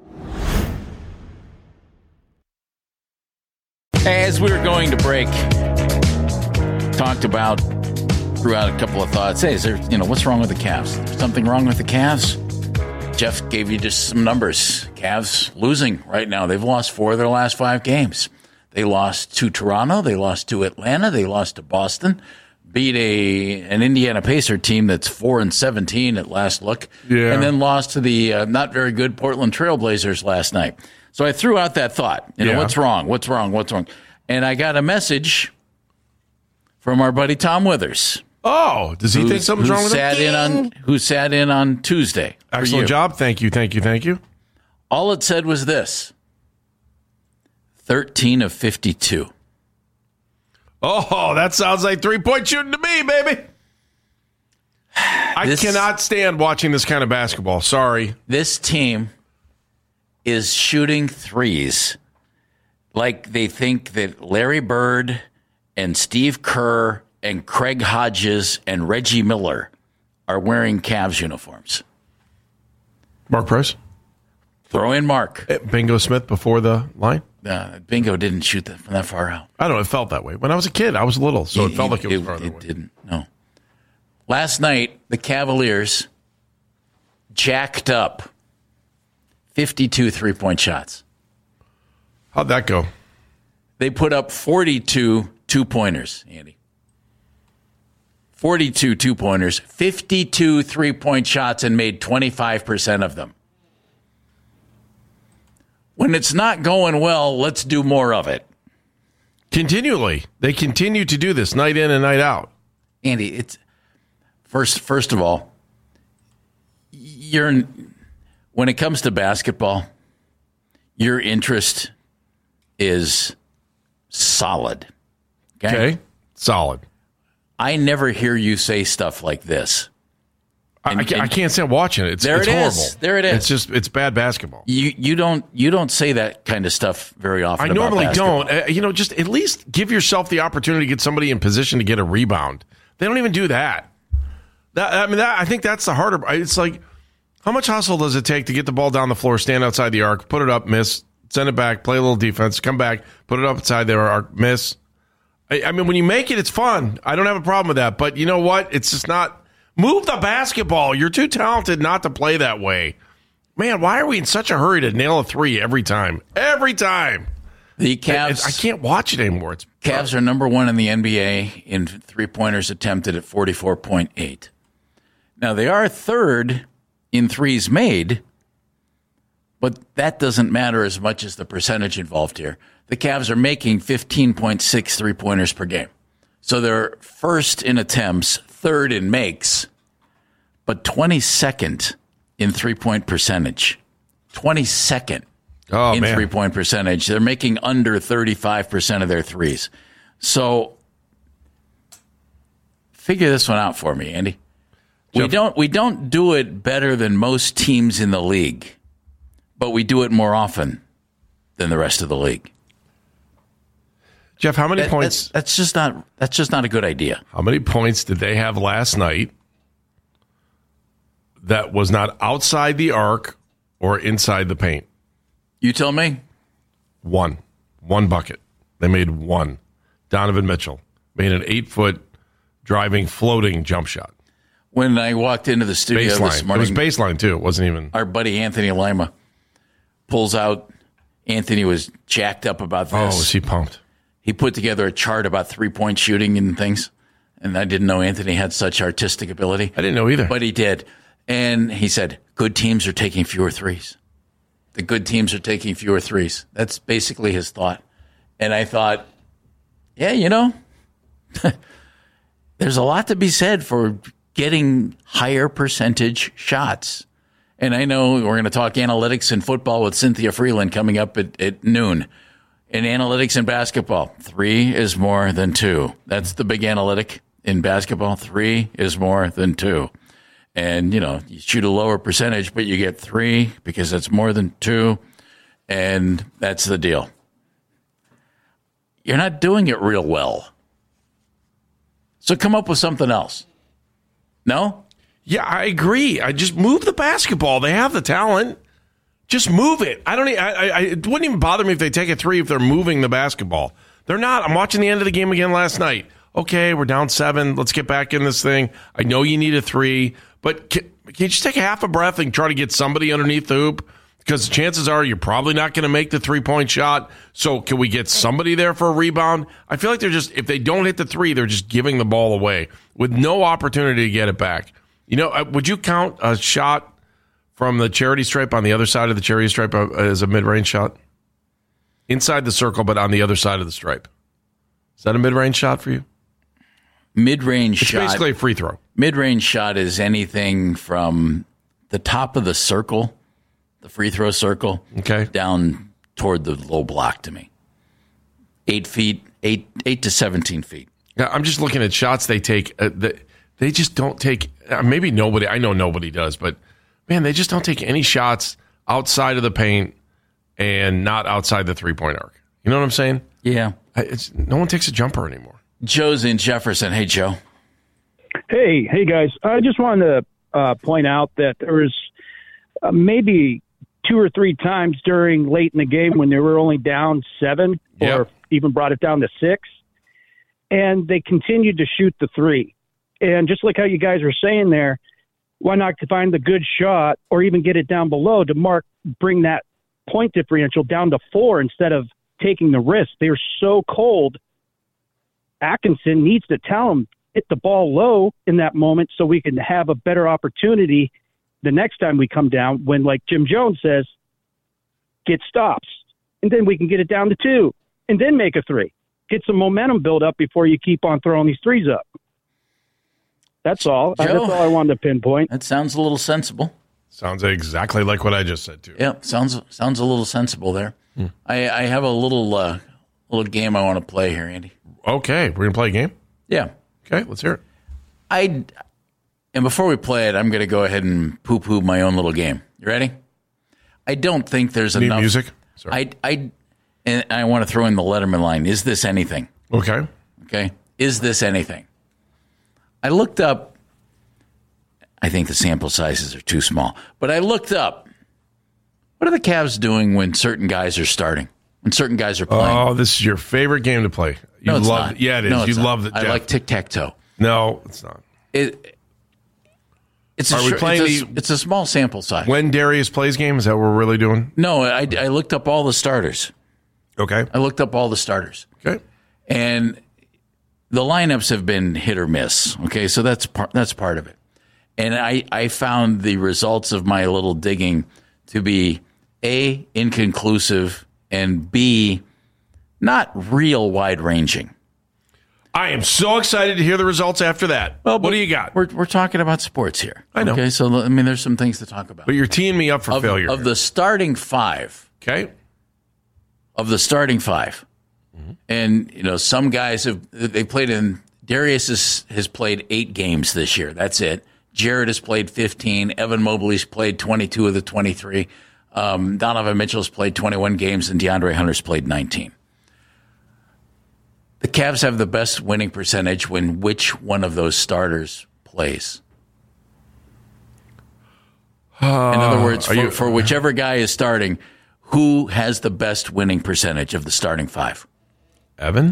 As we were going to break, talked about, threw out a couple of thoughts. Hey, is there, what's wrong with the Cavs? Something wrong with the Cavs? Jeff gave you just some numbers. Cavs losing right now. They've lost 4 of their last 5 games. They lost to Toronto. They lost to Atlanta. They lost to Boston. Beat an Indiana Pacer team that's 4-17 at last look. Yeah. And then lost to the not very good Portland Trailblazers last night. So I threw out that thought. What's wrong? What's wrong? What's wrong? And I got a message from our buddy Tom Withers. Oh, does he think something's wrong with him? Who sat in on Tuesday. Excellent job. Thank you. All it said was this: 13 of 52. Oh, that sounds like 3-point shooting to me, baby. I cannot stand watching this kind of basketball. Sorry. This team is shooting threes like they think that Larry Bird and Steve Kerr and Craig Hodges and Reggie Miller are wearing Cavs uniforms. Mark Price? Throw in Mark. Bingo Smith before the line? Bingo didn't shoot that from that far out. I don't know. It felt that way. When I was a kid, I was little, so it felt like it was farther away. It didn't. No. Last night, the Cavaliers jacked up 52 three-point shots. How'd that go? They put up 42 two-pointers, Andy. 42 two-pointers, 52 three-point shots, and made 25% of them. When it's not going well, let's do more of it. Continually. They continue to do this night in and night out. Andy, it's first of all, when it comes to basketball, your interest is solid. Okay? Solid. I never hear you say stuff like this. I can't stand watching it. It's horrible. There it is. It's bad basketball. You don't say that kind of stuff very often. I normally basketball. don't. Just at least give yourself the opportunity to get somebody in position to get a rebound. They don't even do that. I think that's the harder. It's like, how much hustle does it take to get the ball down the floor, stand outside the arc, put it up, miss, send it back, play a little defense, come back, put it up inside their arc, miss. I mean, when you make it, it's fun. I don't have a problem with that. But you know what? It's just not. Move the basketball. You're too talented not to play that way. Man, why are we in such a hurry to nail a three every time? Every time. The Cavs. I can't watch it anymore. Cavs are number one in the NBA in three-pointers attempted at 44.8. Now, they are third in threes made, but that doesn't matter as much as the percentage involved here. The Cavs are making 15.6 three-pointers per game. So they're first in attempts, third in makes, but 22nd in three-point percentage. 22nd in three-point percentage. They're making under 35% of their threes. So figure this one out for me, Andy. Jeff? We don't do it better than most teams in the league, but we do it more often than the rest of the league. Jeff, how many points? That's just not a good idea. How many points did they have last night that was not outside the arc or inside the paint? You tell me. One bucket. They made one. Donovan Mitchell made an 8-foot driving, floating jump shot. When I walked into the studio this morning, it was baseline too. It wasn't even. Our buddy Anthony Lima pulls out. Anthony was jacked up about this. Oh, was he pumped? He put together a chart about three-point shooting and things, and I didn't know Anthony had such artistic ability. I didn't know either. But he did. And he said, good teams are taking fewer threes. The good teams are taking fewer threes. That's basically his thought. And I thought, yeah, there's a lot to be said for getting higher percentage shots. And I know we're going to talk analytics in football with Cynthia Freeland coming up at noon. In analytics in basketball, 3 is more than 2. That's the big analytic in basketball. 3 is more than 2. And, you shoot a lower percentage, but you get 3 because it's more than 2. And that's the deal. You're not doing it real well. So come up with something else. No? Yeah, I agree. I just move the basketball. They have the talent. Just move it. It wouldn't even bother me if they take a 3 if they're moving the basketball. They're not. I'm watching the end of the game again last night. Okay, we're down 7. Let's get back in this thing. I know you need a 3, but can you just take a half a breath and try to get somebody underneath the hoop? Because chances are you're probably not going to make the 3-point shot. So can we get somebody there for a rebound? I feel like if they don't hit the 3, they're just giving the ball away with no opportunity to get it back. Would you count a shot from the charity stripe on the other side of the charity stripe as a mid-range shot? Inside the circle, but on the other side of the stripe. Is that a mid-range shot for you? Mid-range shot. It's basically a free throw. Mid-range shot is anything from the top of the circle, the free throw circle, down toward the low block to me. 8 feet, 8 to 17 feet. Yeah, I'm just looking at shots they take. They just don't take, maybe nobody, I know nobody does, but man, they just don't take any shots outside of the paint and not outside the 3-point arc. You know what I'm saying? Yeah. No one takes a jumper anymore. Joe's in Jefferson. Hey, Joe. Hey, guys. I just wanted to point out that there was maybe 2 or 3 times during late in the game when they were only down 7 or even brought it down to 6. And they continued to shoot the 3. And just like how you guys were saying there, why not find the good shot or even get it down below to bring that point differential down to 4 instead of taking the risk. They were so cold. Atkinson needs to tell him, hit the ball low in that moment so we can have a better opportunity the next time we come down when, like Jim Jones says, get stops. And then we can get it down to 2 and then make a 3. Get some momentum build up before you keep on throwing these 3s up. That's all. Joe, that's all I wanted to pinpoint. That sounds a little sensible. Sounds exactly like what I just said, too. Yeah, sounds a little sensible there. I have a little game I want to play here, Andy. Okay, we're going to play a game? Yeah. Okay, let's hear it. And before we play it, I'm going to go ahead and poo-poo my own little game. You ready? I don't think there's Need enough music? Sorry. And I want to throw in the Letterman line. Is this anything? Okay. Is this anything? I looked up. I think the sample sizes are too small. But I looked up. What are the Cavs doing when certain guys are starting? When certain guys are playing? Oh, this is your favorite game to play. You No, it's love not. it. Yeah, it is. No, it's You not. love it. I Jeff. like tic-tac-toe. No, it's not. It's Are we playing it's a small sample size. When Darius plays game? Is that what we're really doing? No, I looked up all the starters. Okay. I looked up all the starters. Okay. And the lineups have been hit or miss. Okay, so that's part of it. And I found the results of my little digging to be A, inconclusive, and B, not real wide-ranging. I am so excited to hear the results after that. Well, what do you got? We're talking about sports here. I know. Okay, so I mean, there's some things to talk about. But you're teeing me up for failure. Of the starting 5. Okay. Of the starting 5. Mm-hmm. And, some guys they played in, Darius has played 8 games this year. That's it. Jared has played 15. Evan Mobley's played 22 of the 23. Donovan Mitchell's played 21 games, and DeAndre Hunter's played 19. The Cavs have the best winning percentage when which one of those starters plays? In other words, for whichever guy is starting, who has the best winning percentage of the starting 5? Evan?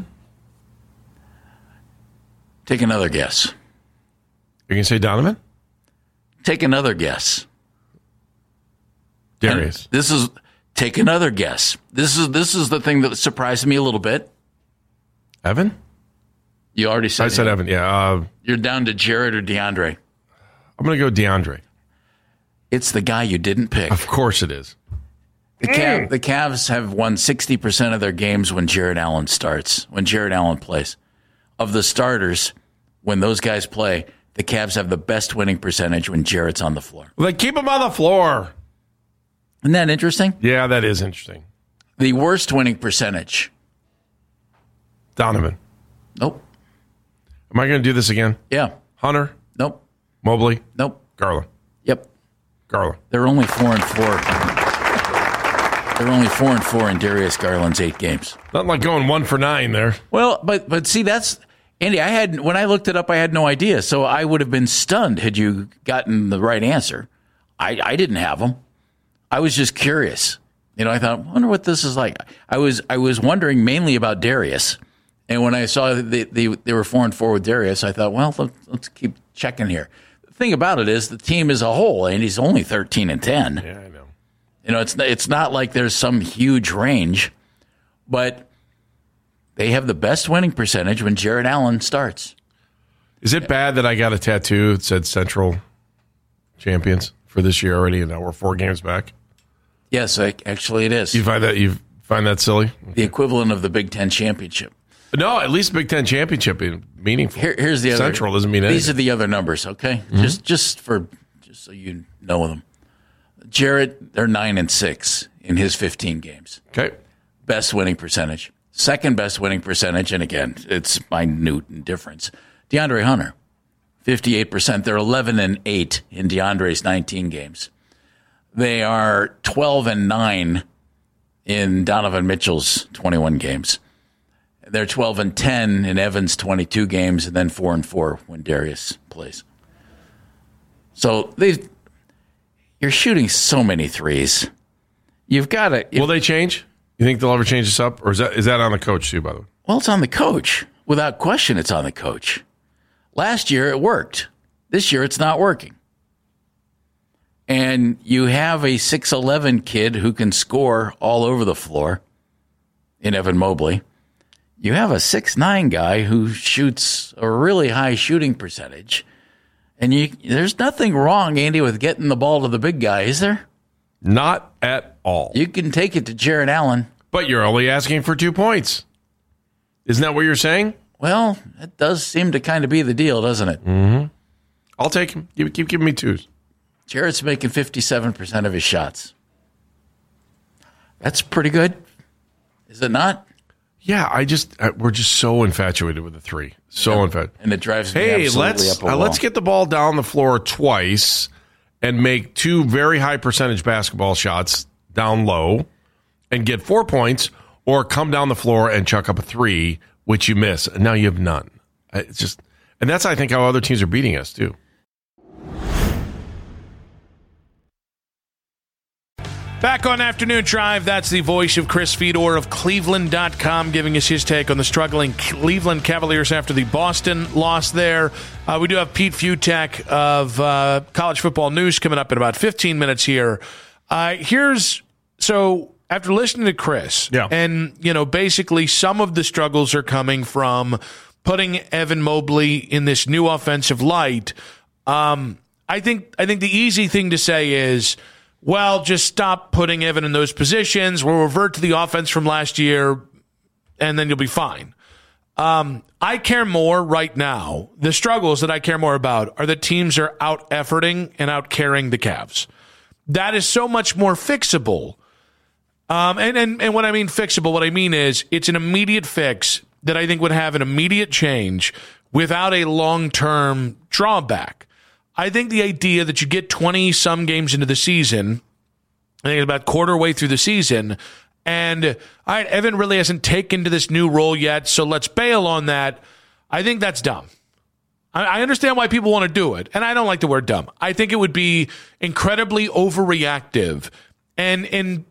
Take another guess. You're going to say Donovan? Take another guess. Darius. Take another guess. This is the thing that surprised me a little bit. Evan? You already said I said Evan, yeah. You're down to Jared or DeAndre. I'm going to go DeAndre. It's the guy you didn't pick. Of course it is. The Cavs have won 60% of their games when Jared Allen starts, when Jared Allen plays. Of the starters, when those guys play, the Cavs have the best winning percentage when Jared's on the floor. Well, then keep him on the floor. Isn't that interesting? Yeah, that is interesting. The worst winning percentage. Donovan. Nope. Am I going to do this again? Yeah. Hunter? Nope. Mobley? Nope. Garland? Yep. Garland. They're only 4-4. They're only 4-4 in Darius Garland's 8 games. Nothing like going 1 for 9 there. Well, but see, that's Andy. When I looked it up, I had no idea, so I would have been stunned had you gotten the right answer. I didn't have them. I was just curious. I thought, I wonder what this is like. I was wondering mainly about Darius, and when I saw that they were 4-4 with Darius, I thought, well, let's keep checking here. The thing about it is the team as a whole, and he's only 13-10. Yeah, I know. It's not like there's some huge range, but they have the best winning percentage when Jared Allen starts. Is it bad that I got a tattoo that said Central Champions for this year already, and now we're 4 games back? Yes, actually it is. You find that silly? The equivalent of the Big Ten championship. No, at least Big Ten championship is meaningful. Here's the other. Central doesn't mean anything. These are the other numbers, okay? Mm-hmm. Just so you know them. Jared, they're 9-6 in his 15 games. Okay. Best winning percentage. Second best winning percentage, and again, it's minute difference. DeAndre Hunter, 58%. They're 11-8 in DeAndre's 19 games. They are 12-9 in Donovan Mitchell's 21 games. They're 12-10 in Evans' 22 games, and then 4-4 when Darius plays. So you're shooting so many threes. You've got to. Will they change? You think they'll ever change this up? Or is that on the coach, too, by the way? Well, it's on the coach. Without question, it's on the coach. Last year, it worked. This year, it's not working. And you have a 6'11 kid who can score all over the floor in Evan Mobley. You have a 6'9 guy who shoots a really high shooting percentage. And there's nothing wrong, Andy, with getting the ball to the big guy, is there? Not at all. You can take it to Jarrett Allen. But you're only asking for 2 points. Isn't that what you're saying? Well, it does seem to kind of be the deal, doesn't it? Mm-hmm. I'll take him. Keep giving me 2s. Jarrett's making 57% of his shots. That's pretty good. Is it not? Yeah, we're just so infatuated with the 3. So infatuated. And it drives me absolutely up a wall. Let's get the ball down the floor twice and make 2 very high percentage basketball shots down low and get 4 points, or come down the floor and chuck up a 3, which you miss. And now you have none. It's just, and that's, I think, how other teams are beating us, too. Back on Afternoon Drive, that's the voice of Chris Fedor of Cleveland.com giving us his take on the struggling Cleveland Cavaliers after the Boston loss there. We do have Pete Futak of College Football News coming up in about 15 minutes here. So after listening to Chris, and basically some of the struggles are coming from putting Evan Mobley in this new offensive light. I think the easy thing to say is, well, just stop putting Evan in those positions. We'll revert to the offense from last year, and then you'll be fine. I care more right now. The struggles that I care more about are that teams are out-efforting and out-carrying the Cavs. That is so much more fixable. And when I mean fixable, what I mean is it's an immediate fix that I think would have an immediate change without a long-term drawback. I think the idea that you get 20-some games into the season, I think it's about quarter way through the season, and all right, Evan really hasn't taken to this new role yet, so let's bail on that. I think that's dumb. I understand why people want to do it, and I don't like the word dumb. I think it would be incredibly overreactive and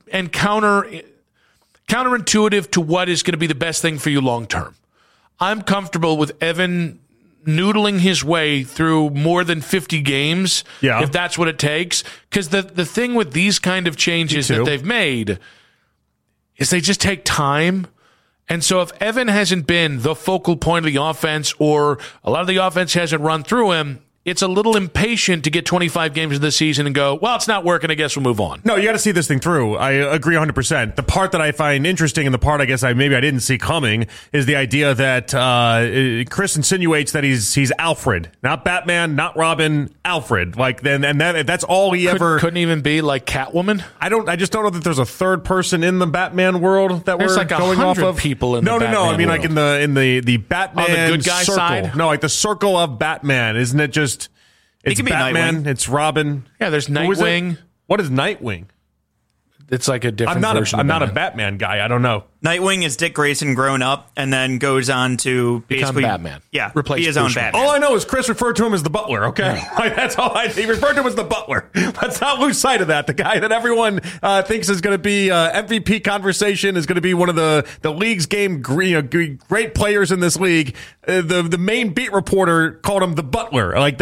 counterintuitive to what is going to be the best thing for you long term. I'm comfortable with Evan noodling his way through more than 50 games, if that's what it takes. Because the thing with these kind of changes that they've made is they just take time. And so if Evan hasn't been the focal point of the offense, or a lot of the offense hasn't run through him, it's a little impatient to get 25 games of the season and go, well, it's not working, I guess we'll move on. No, you got to see this thing through. I agree 100%. The part that I find interesting, and the part I guess I didn't see coming, is the idea that Chris insinuates that he's Alfred, not Batman, not Robin, Alfred. Like that's all he couldn't even be like Catwoman. I just don't know that there's a third person in the Batman world that there's we're like going off of. People in the Batman I mean, world. like in the Batman the good guy circle. side. No, like the circle of Batman. Isn't it just? It's Batman. It's Robin. Yeah, there's Nightwing. What is Nightwing? It's like a different version. I'm not a Batman guy. I don't know. Nightwing is Dick Grayson grown up and then goes on to become Batman. Yeah, replace be his own Batman. All I know is Chris referred to him as the butler, okay? Yeah. That's all he referred to him as the butler. Let's not lose sight of that. The guy that everyone thinks is going to be MVP conversation, is going to be one of the league's great players in this league. The main beat reporter called him the butler. Like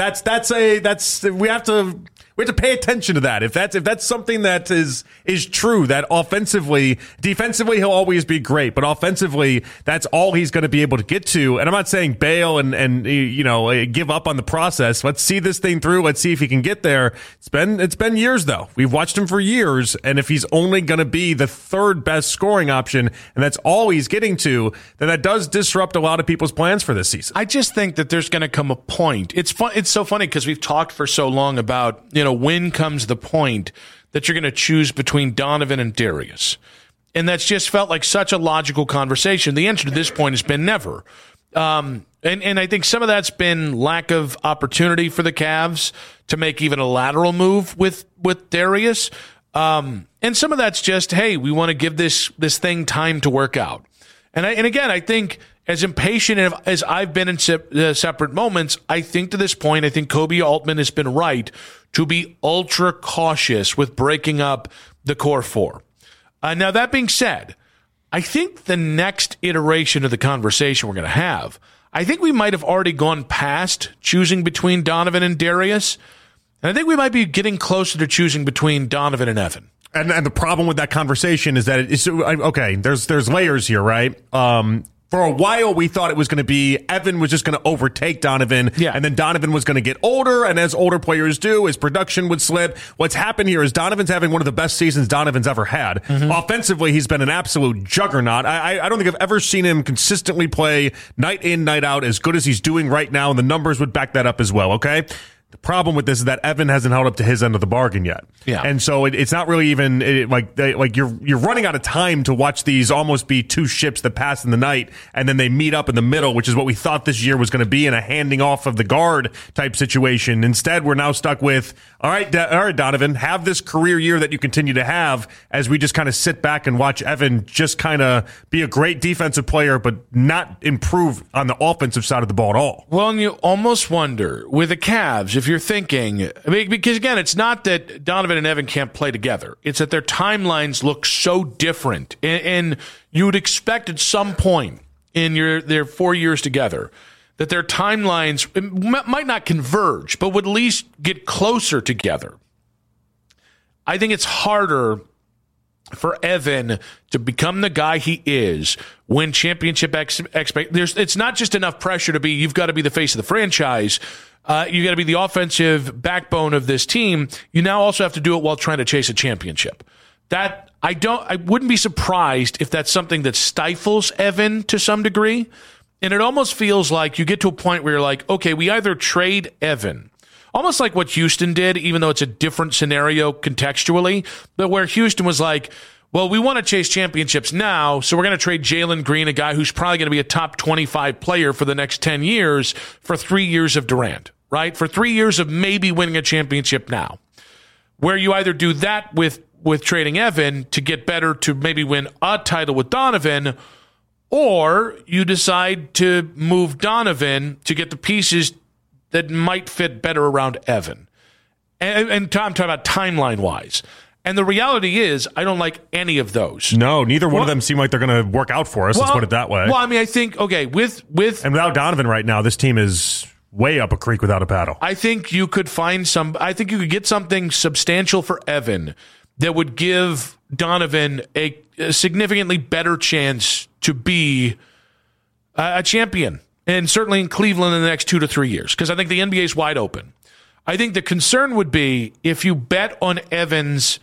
we have to pay attention to that. If that's something that is true, that defensively he'll always be great, but offensively that's all he's going to be able to get to. And I'm not saying bail and give up on the process. Let's see this thing through. Let's see if he can get there. It's been years though. We've watched him for years, and if he's only going to be the third best scoring option, and that's all he's getting to, then that does disrupt a lot of people's plans for this season. I just think that there's going to come a point. It's so funny because we've talked for so long about when comes the point that you're going to choose between Donovan and Darius. And that's just felt like such a logical conversation. The answer to this point has been never. And I think some of that's been lack of opportunity for the Cavs to make even a lateral move with Darius. And some of that's just, hey, we want to give this thing time to work out. And again, I think as impatient as I've been in separate moments, I think to this point, I think Kobe Altman has been right to be ultra cautious with breaking up the core four. Now, that being said, I think the next iteration of the conversation we're going to have, I think we might have already gone past choosing between Donovan and Darius. And I think we might be getting closer to choosing between Donovan and Evan. And the problem with that conversation is that it's okay. There's layers here, right? For a while, we thought it was going to be Evan was just going to overtake Donovan, and then Donovan was going to get older, and as older players do, his production would slip. What's happened here is Donovan's having one of the best seasons Donovan's ever had. Offensively, he's been an absolute juggernaut. I don't think I've ever seen him consistently play night in, night out as good as he's doing right now, and the numbers would back that up as well, okay? The problem with this is that Evan hasn't held up to his end of the bargain yet. Yeah. And so it's not really even like you're running out of time to watch these almost be two ships that pass in the night and then they meet up in the middle, which is what we thought this year was going to be in a handing off of the guard type situation. Instead, we're now stuck with, all right, Donovan, have this career year that you continue to have as we just kind of sit back and watch Evan just kind of be a great defensive player, but not improve on the offensive side of the ball at all. Well, and you almost wonder with the Cavs, if you're thinking, because again, it's not that Donovan and Evan can't play together. It's that their timelines look so different. And you would expect at some point in their 4 years together that their timelines might not converge, but would at least get closer together. I think it's harder for Evan to become the guy he is when championship it's not just enough pressure to be, you've got to be the face of the franchise. You got to be the offensive backbone of this team. You now also have to do it while trying to chase a championship. That I wouldn't be surprised if that's something that stifles Evan to some degree. And it almost feels like you get to a point where you're like, okay, we either trade Evan, almost like what Houston did, even though it's a different scenario contextually, but where Houston was like, well, we want to chase championships now, so we're going to trade Jalen Green, a guy who's probably going to be a top 25 player for the next 10 years, for 3 years of Durant, right? For 3 years of maybe winning a championship now. Where you either do that with trading Evan to get better to maybe win a title with Donovan, or you decide to move Donovan to get the pieces that might fit better around Evan. And I'm talking about timeline-wise. And the reality is, I don't like any of those. No, neither one of them seem like they're going to work out for us. Let's put it that way. Well, I mean, I think, okay, with and without Donovan right now, this team is way up a creek without a paddle. I think you could I think you could get something substantial for Evan that would give Donovan a significantly better chance to be a champion, and certainly in Cleveland in the next 2 to 3 years, because I think the NBA is wide open. I think the concern would be if you bet on Evan's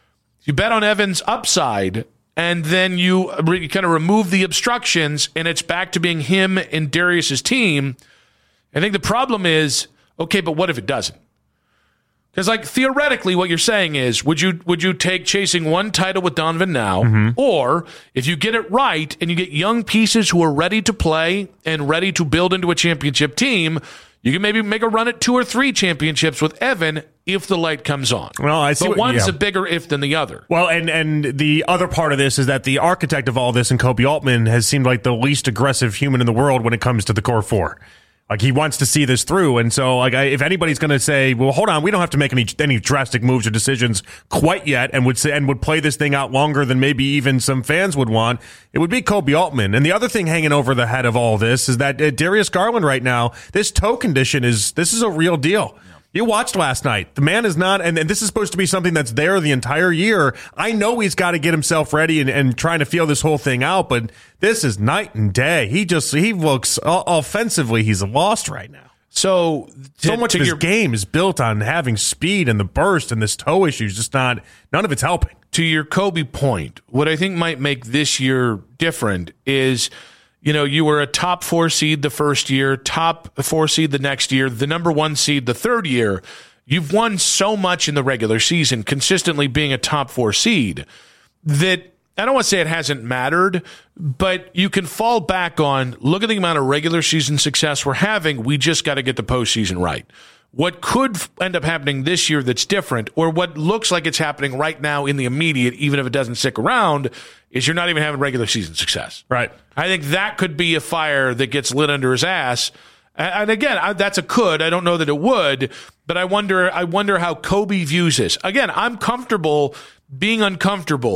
upside, and then you kind of remove the obstructions, and it's back to being him and Darius's team. I think the problem is, okay, but what if it doesn't? Because, like, theoretically, what you're saying is, would you take chasing one title with Donovan now, or if you get it right and you get young pieces who are ready to play and ready to build into a championship team, you can maybe make a run at 2 or 3 championships with Evan if the light comes on. Well, I see. But one's a bigger if than the other. Well, and the other part of this is that the architect of all this, and Kobe Altman, has seemed like the least aggressive human in the world when it comes to the core four. Like, he wants to see this through, and so if anybody's going to say, "Well, hold on, we don't have to make any drastic moves or decisions quite yet," and would play this thing out longer than maybe even some fans would want, it would be Kobe Altman. And the other thing hanging over the head of all this is that Darius Garland right now, this toe condition is a real deal. You watched last night. The man is not, and this is supposed to be something that's there the entire year. I know he's got to get himself ready and trying to feel this whole thing out, but this is night and day. He looks offensively, he's lost right now. So much of his game is built on having speed and the burst, and this toe issue is just none of it's helping. To your Kobe point, what I think might make this year different is, you were a top 4 seed the first year, top 4 seed the next year, the number 1 seed the third year. You've won so much in the regular season, consistently being a top 4 seed, that I don't want to say it hasn't mattered, but you can fall back on, look at the amount of regular season success we're having. We just got to get the postseason right. What could end up happening this year that's different, or what looks like it's happening right now in the immediate, even if it doesn't stick around, is you're not even having regular season success. Right. I think that could be a fire that gets lit under his ass. And again, that's a could. I don't know that it would, but I wonder how Kobe views this. Again, I'm comfortable being uncomfortable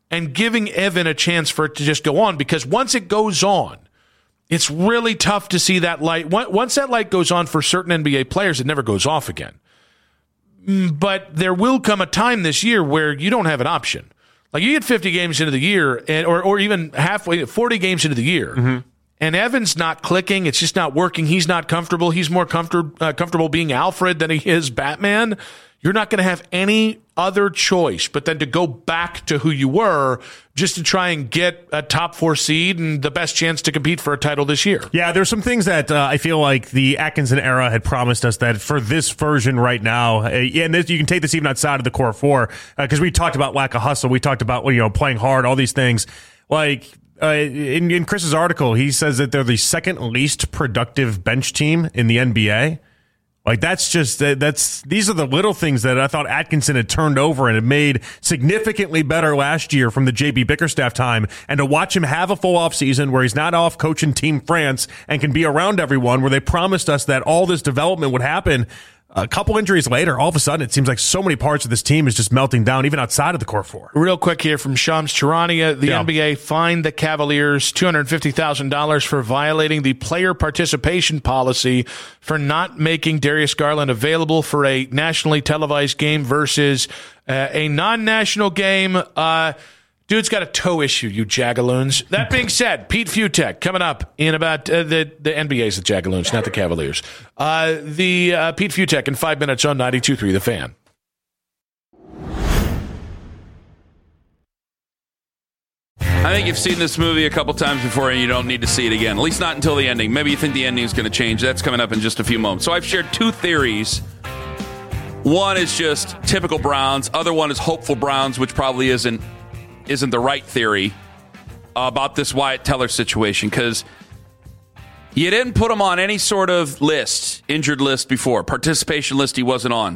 and giving Evan a chance for it to just go on, because once it goes on, it's really tough to see that light. Once that light goes on for certain NBA players, it never goes off again. But there will come a time this year where you don't have an option. Like, you get 50 games into the year, or even halfway, 40 games into the year, and Evan's not clicking. It's just not working. He's not comfortable. He's more comfortable being Alfred than he is Batman. You're not going to have any other choice but then to go back to who you were, just to try and get a top 4 seed and the best chance to compete for a title this year. Yeah, there's some things that I feel like the Atkinson era had promised us that for this version right now, and this, you can take this even outside of the core 4, because we talked about lack of hustle. We talked about, playing hard, all these things. Like, in Chris's article, he says that they're the second least productive bench team in the NBA. Like, these are the little things that I thought Atkinson had turned over and had made significantly better last year from the JB Bickerstaff time. And to watch him have a full off season where he's not off coaching Team France and can be around everyone, where they promised us that all this development would happen. A couple injuries later, all of a sudden, it seems like so many parts of this team is just melting down, even outside of the core 4. Real quick here from Shams Charania. The NBA fined the Cavaliers $250,000 for violating the player participation policy for not making Darius Garland available for a nationally televised game versus a non-national game. Dude's got a toe issue, you Jagaloons. That being said, Pete Futek coming up in about the NBA's the Jagaloons, not the Cavaliers. Pete Futek in 5 minutes on 92.3 The Fan. I think you've seen this movie a couple times before and you don't need to see it again, at least not until the ending. Maybe you think the ending is going to change. That's coming up in just a few moments. So I've shared 2 theories. One is just typical Browns. Other one is hopeful Browns, which probably isn't the right theory about this Wyatt Teller situation, because you didn't put him on any sort of list, injured list before, participation list he wasn't on.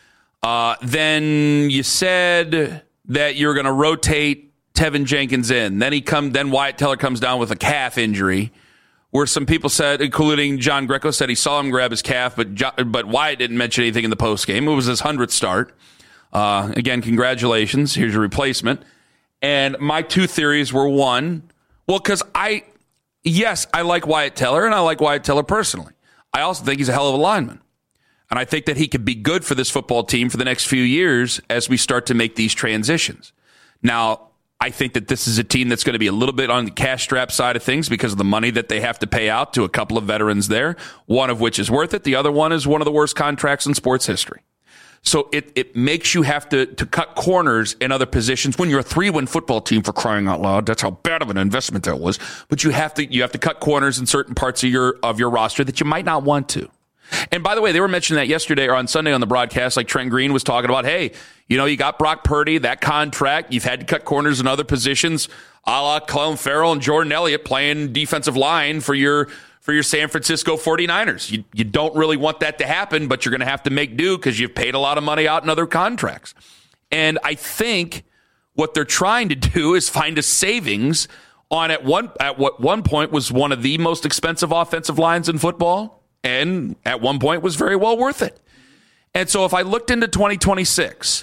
Then you said that you're going to rotate Tevin Jenkins in. Then Wyatt Teller comes down with a calf injury, where some people said, including John Greco, said he saw him grab his calf, but Wyatt didn't mention anything in the postgame. It was his 100th start. Again, congratulations. Here's your replacement. And my 2 theories were, one, because I like Wyatt Teller, and I like Wyatt Teller personally. I also think he's a hell of a lineman. And I think that he could be good for this football team for the next few years as we start to make these transitions. Now, I think that this is a team that's going to be a little bit on the cash strap side of things because of the money that they have to pay out to a couple of veterans there, one of which is worth it. The other one is one of the worst contracts in sports history. So it makes you have to cut corners in other positions when you're a 3-win football team, for crying out loud. That's how bad of an investment that was. But you have to cut corners in certain parts of your roster that you might not want to. And by the way, they were mentioning that yesterday or on Sunday on the broadcast, like Trent Green was talking about, hey, you got Brock Purdy, that contract. You've had to cut corners in other positions, a la Clelin Ferrell and Jordan Elliott playing defensive line for your San Francisco 49ers. You don't really want that to happen, but you're going to have to make do because you've paid a lot of money out in other contracts. And I think what they're trying to do is find a savings on at what one point was one of the most expensive offensive lines in football, and at one point was very well worth it. And so if I looked into 2026,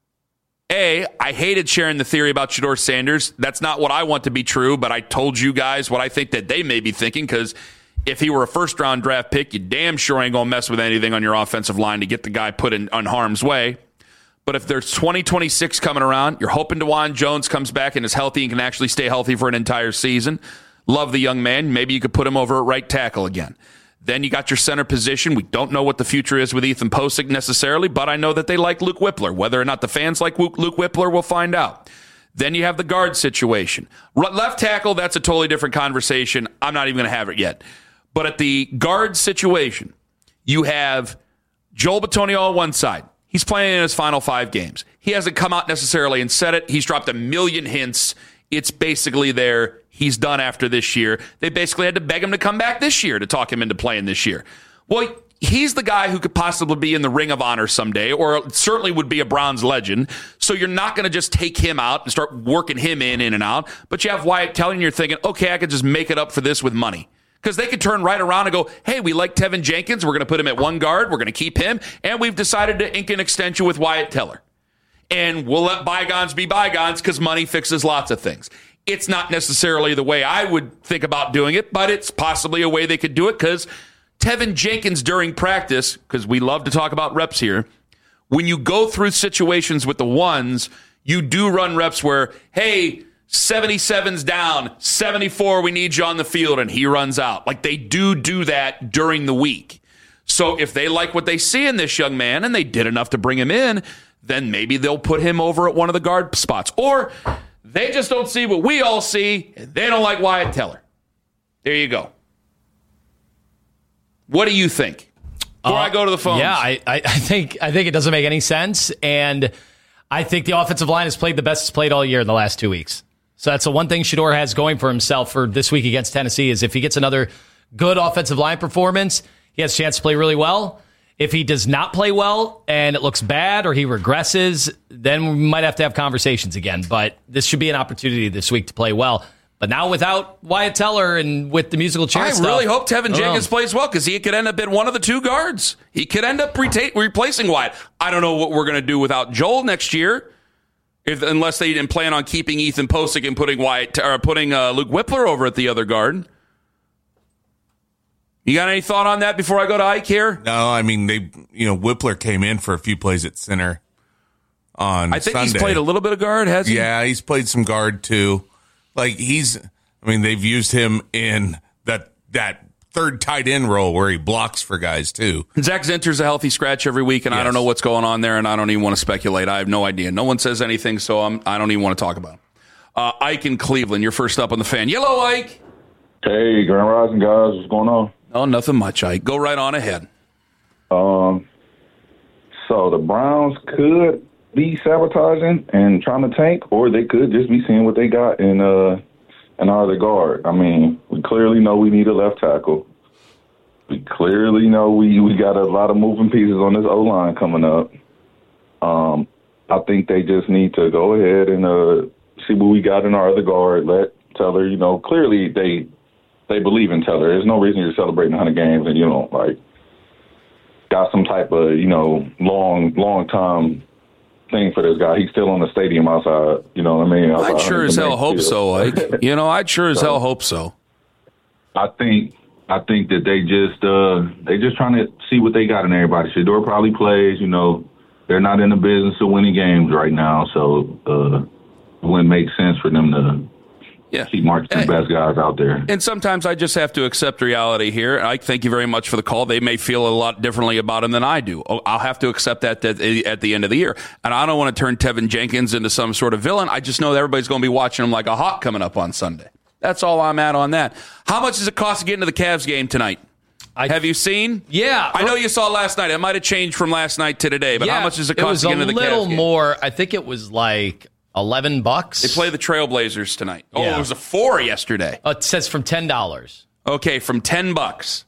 I hated sharing the theory about Shedeur Sanders. That's not what I want to be true, but I told you guys what I think that they may be thinking, because if he were a first-round draft pick, you damn sure ain't going to mess with anything on your offensive line to get the guy put in harm's way. But if there's 2026 coming around, you're hoping DeJuan Jones comes back and is healthy and can actually stay healthy for an entire season. Love the young man. Maybe you could put him over at right tackle again. Then you got your center position. We don't know what the future is with Ethan Posick necessarily, but I know that they like Luke Whippler. Whether or not the fans like Luke Whippler, we'll find out. Then you have the guard situation. Left tackle, that's a totally different conversation. I'm not even going to have it yet. But at the guard situation, you have Joel Bitonio on one side. He's playing in his final 5 games. He hasn't come out necessarily and said it. He's dropped a million hints. It's basically there. He's done after this year. They basically had to beg him to come back this year to talk him into playing this year. Well, he's the guy who could possibly be in the Ring of Honor someday, or certainly would be a Browns legend. So you're not going to just take him out and start working him in and out. But you have Wyatt Teller, and you're thinking, okay, I could just make it up for this with money. Because they could turn right around and go, hey, we like Tevin Jenkins. We're going to put him at one guard. We're going to keep him. And we've decided to ink an extension with Wyatt Teller. and we'll let bygones be bygones because money fixes lots of things. It's not necessarily the way I would think about doing it, but it's possibly a way they could do it because Tevin Jenkins during practice, because we love to talk about reps here, when you go through situations with the ones, you do run reps where, hey, 77's down, 74, we need you on the field, and he runs out. Like they do that during the week. So if they like what they see in this young man and they did enough to bring him in, then maybe they'll put him over at one of the guard spots. Or they just don't see what we all see, and they don't like Wyatt Teller. There you go. What do you think? Before I go to the phones. Yeah, I think it doesn't make any sense, and I think the offensive line has played the best it's played all year in the last 2 weeks. So that's the one thing Shedeur has going for himself for this week against Tennessee is if he gets another good offensive line performance, he has a chance to play really well. If he does not play well and it looks bad or he regresses, then we might have to have conversations again. But this should be an opportunity this week to play well. But now without Wyatt Teller and with the musical chair stuff. I really hope Tevin Jenkins plays well because he could end up in one of the two guards. He could end up replacing Wyatt. I don't know what we're going to do without Joel next year, unless they didn't plan on keeping Ethan Posick and putting Luke Whippler over at the other guard. You got any thought on that before I go to Ike here? No, I mean Whippler came in for a few plays at center on I think Sunday. He's played a little bit of guard, has he? Yeah, he's played some guard too. Like they've used him in that third tight end role where he blocks for guys too. Zach Zenter's a healthy scratch every week, and yes. I don't know what's going on there, and I don't even want to speculate. I have no idea. No one says anything, so I don't even want to talk about him. Ike in Cleveland, you're first up on the Fan. Yellow, Ike. Hey, Grand Rising, guys. What's going on? Oh, nothing much, Ike. Go right on ahead. So the Browns could be sabotaging and trying to tank, or they could just be seeing what they got in our other guard. I mean, we clearly know we need a left tackle. We clearly know we got a lot of moving pieces on this O-line coming up. I think they just need to go ahead and see what we got in our other guard. Let Teller, clearly they believe in Teller. There's no reason you're celebrating 100 games and you don't got some type of long time thing for this guy. He's still on the stadium outside. You know what I mean? I'd sure as hell hope so, Ike. I'd sure as hell hope so. I think that they just trying to see what they got in everybody. Shedeur probably plays. They're not in the business of winning games right now, so it wouldn't make sense for them to keep marching the best guys out there. And sometimes I just have to accept reality here. Ike, thank you very much for the call. They may feel a lot differently about him than I do. I'll have to accept that at the end of the year. And I don't want to turn Tevin Jenkins into some sort of villain. I just know that everybody's going to be watching him like a hawk coming up on Sunday. That's all I'm at on that. How much does it cost to get into the Cavs game tonight? Have you seen? Yeah. I know you saw last night. It might have changed from last night to today, but how much does it cost to get into the Cavs game? It was a little more. I think it was like $11. They play the Trailblazers tonight. Yeah. Oh, it was a 4 yesterday. It says from $10. Okay, from $10.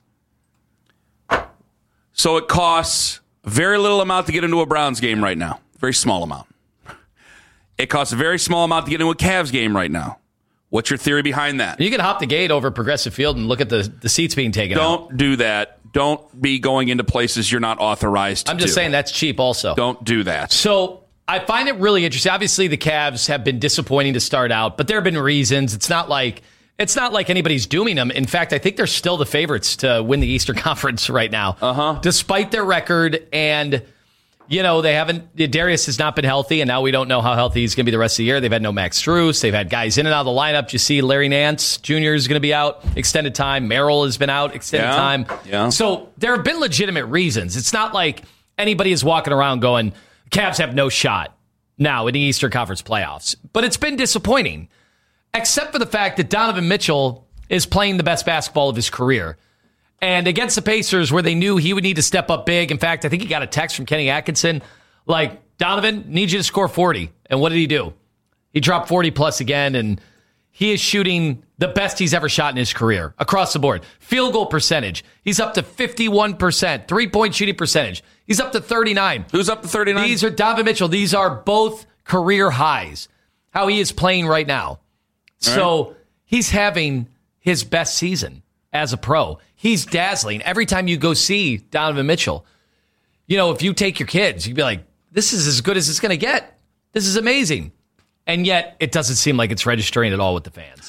So it costs a very little amount to get into a Browns game right now. Very small amount. It costs a very small amount to get into a Cavs game right now. What's your theory behind that? You can hop the gate over Progressive Field and look at the seats being taken out. Don't do that. Don't be going into places you're not authorized to I'm just saying that's cheap also. Don't do that. So I find it really interesting. Obviously, the Cavs have been disappointing to start out, but there have been reasons. It's not like anybody's dooming them. In fact, I think they're still the favorites to win the Eastern Conference right now, despite their record. And Darius has not been healthy, and now we don't know how healthy he's going to be the rest of the year. They've had no Max Strus. They've had guys in and out of the lineup. You see, Larry Nance Jr. is going to be out extended time. Merrill has been out extended time. Yeah. So there have been legitimate reasons. It's not like anybody is walking around going, Cavs have no shot now in the Eastern Conference playoffs. But it's been disappointing, except for the fact that Donovan Mitchell is playing the best basketball of his career. And against the Pacers, where they knew he would need to step up big. In fact, I think he got a text from Kenny Atkinson, like, Donovan, need you to score 40. And what did he do? He dropped 40-plus again, and he is shooting the best he's ever shot in his career across the board. Field goal percentage, he's up to 51%. Three-point shooting percentage, he's up to 39. Who's up to 39? These are Donovan Mitchell. These are both career highs, how he is playing right now. So he's having his best season as a pro. He's dazzling. Every time you go see Donovan Mitchell, if you take your kids, you'd be like, this is as good as it's going to get. This is amazing. And yet, it doesn't seem like it's registering at all with the fans.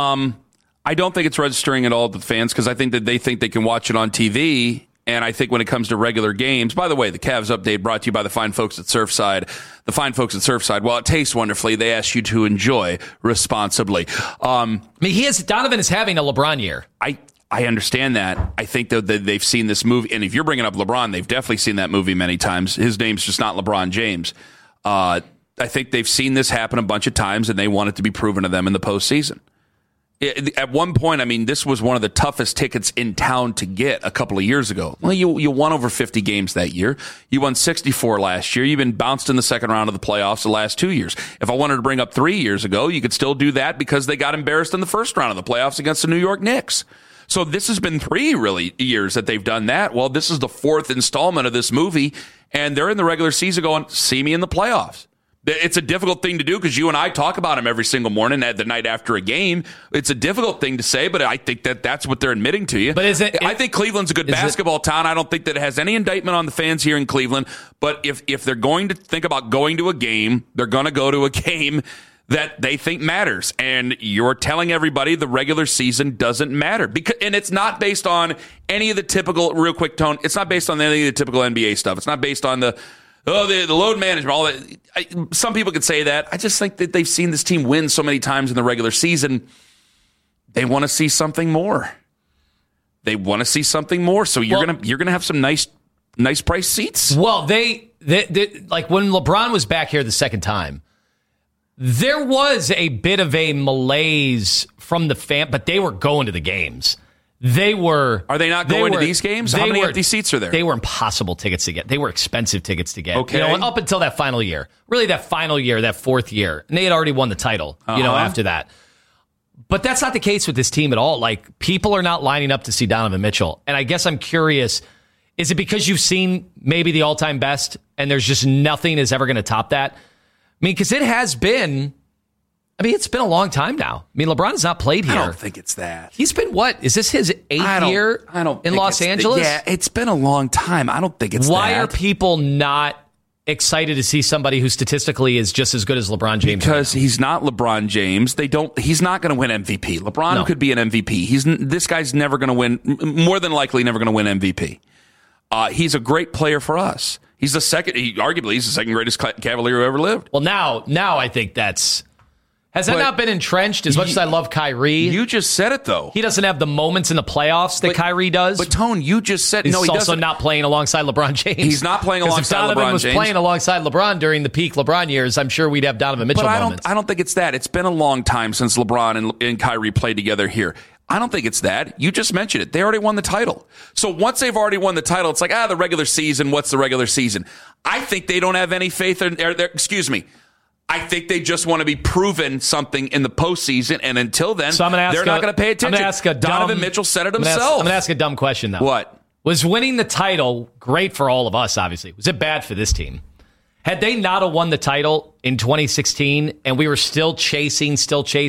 I don't think it's registering at all with the fans because I think that they think they can watch it on TV. And I think when it comes to regular games, by the way, the Cavs update brought to you by the fine folks at Surfside. The fine folks at Surfside, while it tastes wonderfully, they ask you to enjoy responsibly. Donovan is having a LeBron year. I understand that. I think that they've seen this movie. And if you're bringing up LeBron, they've definitely seen that movie many times. His name's just not LeBron James. I think they've seen this happen a bunch of times, and they want it to be proven to them in the postseason. At one point, I mean, this was one of the toughest tickets in town to get a couple of years ago. Well, you won over 50 games that year. You won 64 last year. You've been bounced in the second round of the playoffs the last 2 years. If I wanted to bring up 3 years ago, you could still do that because they got embarrassed in the first round of the playoffs against the New York Knicks. So this has been 3 really years that they've done that. Well, this is the 4th installment of this movie, and they're in the regular season going, see me in the playoffs. It's a difficult thing to do because you and I talk about him every single morning at the night after a game. It's a difficult thing to say, but I think that's what they're admitting to you. But I think Cleveland's a good basketball town. I don't think that it has any indictment on the fans here in Cleveland. But if they're going to think about going to a game, they're going to go to a game that they think matters. And you're telling everybody the regular season doesn't matter. And it's not based on any of the typical, real quick, Tone, it's not based on any of the typical NBA stuff. It's not based on the load management, all that. Some people could say that. I just think that they've seen this team win so many times in the regular season. They want to see something more. So you're gonna have some nice price seats. Well, they like when LeBron was back here the second time, there was a bit of a malaise from the fan, but they were going to the games. Are they not going to these games? How many empty seats are there? They were impossible tickets to get. They were expensive tickets to get. Okay. Up until that final year. Really, that final year, that fourth year. And they had already won the title, after that. But that's not the case with this team at all. Like, people are not lining up to see Donovan Mitchell. And I guess I'm curious, is it because you've seen maybe the all-time best and there's just nothing is ever going to top that? I mean, because it has been... it's been a long time now. LeBron has not played here. I don't think it's that. He's been what? Is this his 8th year in Los Angeles? Yeah, it's been a long time. I don't think it's Why that. are people not excited to see somebody who statistically is just as good as LeBron James? Because he's not LeBron James. He's not going to win MVP. LeBron could be an MVP. This guy's never going to win, more than likely never going to win MVP. He's a great player for us. He's the second greatest Cavalier who ever lived. Well, now I think that's... Has that not been entrenched as much as I love Kyrie? You just said it, though. He doesn't have the moments in the playoffs that Kyrie does. But, Tone, you just said... He's also not playing alongside LeBron James. He's not playing alongside LeBron James. If Donovan was playing alongside LeBron during the peak LeBron years, I'm sure we'd have Donovan Mitchell moments. I don't think it's that. It's been a long time since LeBron and Kyrie played together here. I don't think it's that. You just mentioned it. They already won the title. So once they've already won the title, it's like, the regular season, what's the regular season? I think they don't have any faith in... I think they just want to be proven something in the postseason, and until then, they're not going to pay attention. Donovan Mitchell said it himself. I'm going to ask a dumb question, though. What? Was winning the title great for all of us, obviously? Was it bad for this team? Had they not have won the title in 2016, and we were still chasing,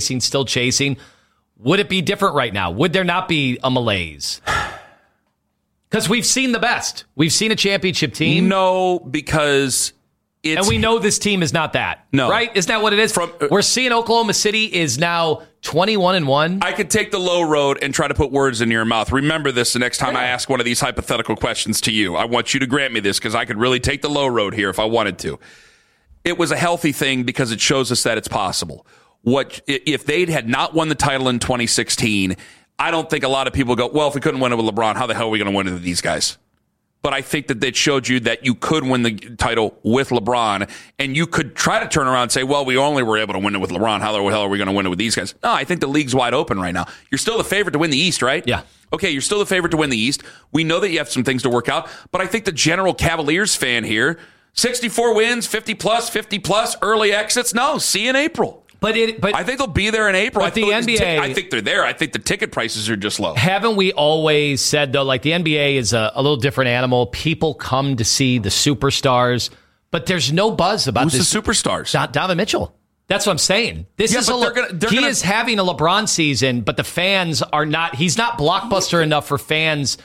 would it be different right now? Would there not be a malaise? Because we've seen the best. We've seen a championship team. No, because... and we know this team is not that. No. Right? Isn't that what it is? We're seeing Oklahoma City is now 21-1. I could take the low road and try to put words in your mouth. Remember this the next time I ask one of these hypothetical questions to you. I want you to grant me this because I could really take the low road here if I wanted to. It was a healthy thing because it shows us that it's possible. If they had not won the title in 2016, I don't think a lot of people go, well, if we couldn't win it with LeBron, how the hell are we going to win it with these guys? But I think that showed you that you could win the title with LeBron, and you could try to turn around and say, well, we only were able to win it with LeBron. How the hell are we going to win it with these guys? No, I think the league's wide open right now. You're still the favorite to win the East, right? Yeah. Okay, you're still the favorite to win the East. We know that you have some things to work out, but I think the general Cavaliers fan here, 64 wins, 50+, early exits. No, see you in April. But I think they'll be there in April. But the NBA... I think they're there. I think the ticket prices are just low. Haven't we always said, though, like the NBA is a little different animal. People come to see the superstars, but there's no buzz about Who's this. The superstars? Donovan Mitchell. That's what I'm saying. He is having a LeBron season, but the fans are not... He's not blockbuster enough for fans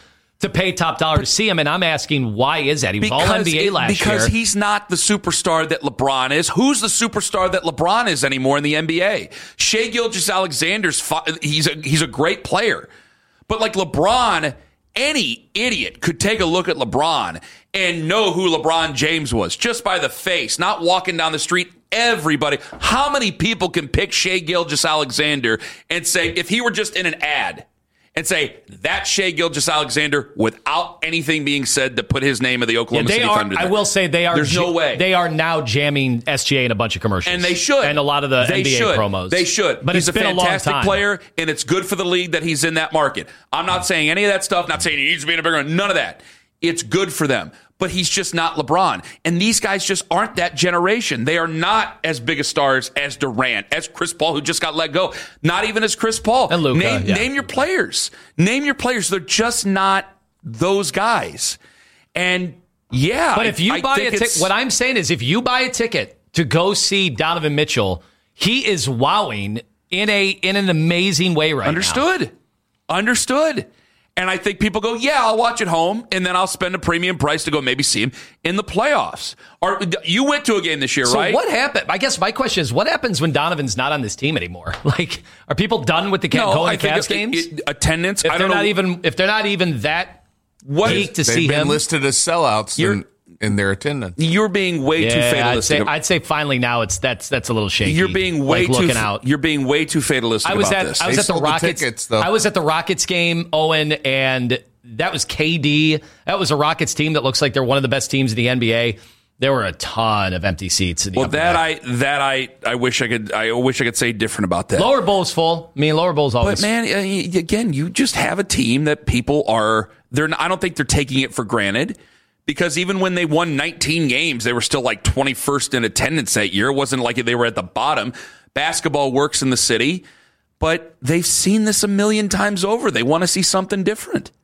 to pay top dollar to see him, and I'm asking, why is that? He was all NBA last year. Because he's not the superstar that LeBron is. Who's the superstar that LeBron is anymore in the NBA? Shai Gilgeous-Alexander's he's a great player. But like LeBron, any idiot could take a look at LeBron and know who LeBron James was just by the face, not walking down the street. Everybody, how many people can pick Shai Gilgeous-Alexander and say, if he were just in an ad, and say, that's Shai Gilgeous-Alexander without anything being said to put his name of the Oklahoma City Thunder there? I will say they are. There's no way. They are now jamming SGA in a bunch of commercials. And they should. And a lot of the NBA promos. They should. But he's it's been a fantastic a long time. player, and it's good for the league that he's in that market. I'm not saying any of that stuff, not saying he needs to be in a bigger one, none of that. It's good for them. But he's just not LeBron. And these guys just aren't that generation. They are not as big of stars as Durant, as Chris Paul, who just got let go. Not even as Chris Paul. And Luka, name your players. Name your players. They're just not those guys. And yeah. But if you buy a ticket, what I'm saying is if you buy a ticket to go see Donovan Mitchell, he is wowing in an amazing way right now. Understood. And I think people go, yeah, I'll watch at home, and then I'll spend a premium price to go maybe see him in the playoffs. Or you went to a game this year, right? So what happened? I guess my question is, what happens when Donovan's not on this team anymore? Like, are people done with going to Cavs games? Attendance? If they're not even that geek to see him, they've been listed as sellouts in their attendance. You're being way too fatalistic. I'd say finally now that's a little shaky. You're being way too looking out. You're being way too fatalistic about this. I was at the Rockets. Tickets, though. I was at the Rockets game, Owen, and that was KD. That was a Rockets team that looks like they're one of the best teams in the NBA. There were a ton of empty seats. I wish I could say different about that. Lower bowl's full. I mean, lower bowl's always. But man, again, you just have a team that people are. I don't think they're taking it for granted. Because even when they won 19 games, they were still like 21st in attendance that year. It wasn't like they were at the bottom. Basketball works in the city, but they've seen this a million times over. They want to see something different.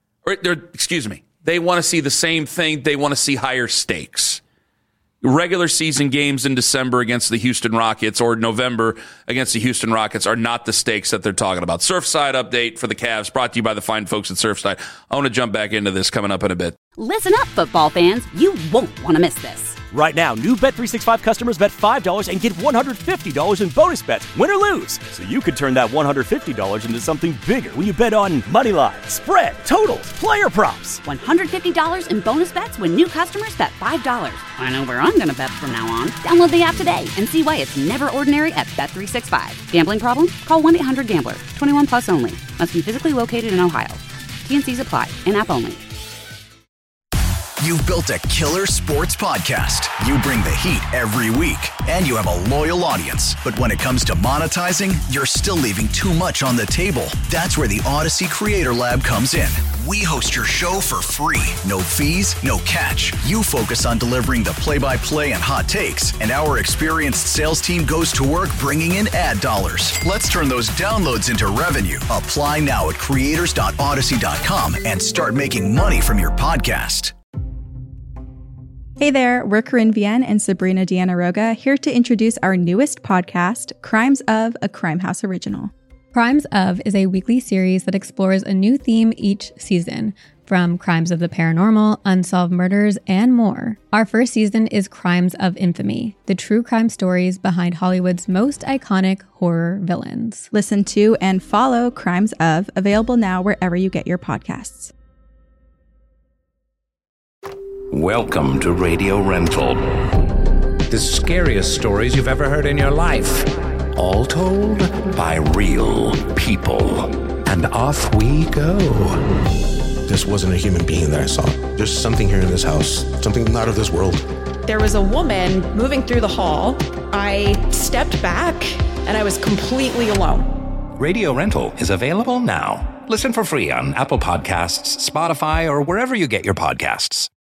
They want to see the same thing. They want to see higher stakes. Regular season games in December against the Houston Rockets or November against the Houston Rockets are not the stakes that they're talking about. Surfside update for the Cavs, brought to you by the fine folks at Surfside. I want to jump back into this coming up in a bit. Listen up, football fans. You won't want to miss this. Right now, new Bet365 customers bet $5 and get $150 in bonus bets, win or lose. So you could turn that $150 into something bigger when you bet on money line, spread, totals, player props. $150 in bonus bets when new customers bet $5. I know where I'm going to bet from now on. Download the app today and see why it's never ordinary at Bet365. Gambling problem? Call 1-800-GAMBLER. 21 plus only. Must be physically located in Ohio. T&Cs apply. In-app only. You've built a killer sports podcast. You bring the heat every week, and you have a loyal audience. But when it comes to monetizing, you're still leaving too much on the table. That's where the Odyssey Creator Lab comes in. We host your show for free. No fees, no catch. You focus on delivering the play-by-play and hot takes, and our experienced sales team goes to work bringing in ad dollars. Let's turn those downloads into revenue. Apply now at creators.odyssey.com and start making money from your podcast. Hey there, we're Corinne Vienne and Sabrina Deanna Roga, here to introduce our newest podcast, Crimes of, a Crime House original. Crimes of is a weekly series that explores a new theme each season, from crimes of the paranormal, unsolved murders, and more. Our first season is Crimes of Infamy, the true crime stories behind Hollywood's most iconic horror villains. Listen to and follow Crimes of, available now wherever you get your podcasts. Welcome to Radio Rental. The scariest stories you've ever heard in your life. All told by real people. And off we go. This wasn't a human being that I saw. There's something here in this house, something not of this world. There was a woman moving through the hall. I stepped back and I was completely alone. Radio Rental is available now. Listen for free on Apple Podcasts, Spotify, or wherever you get your podcasts.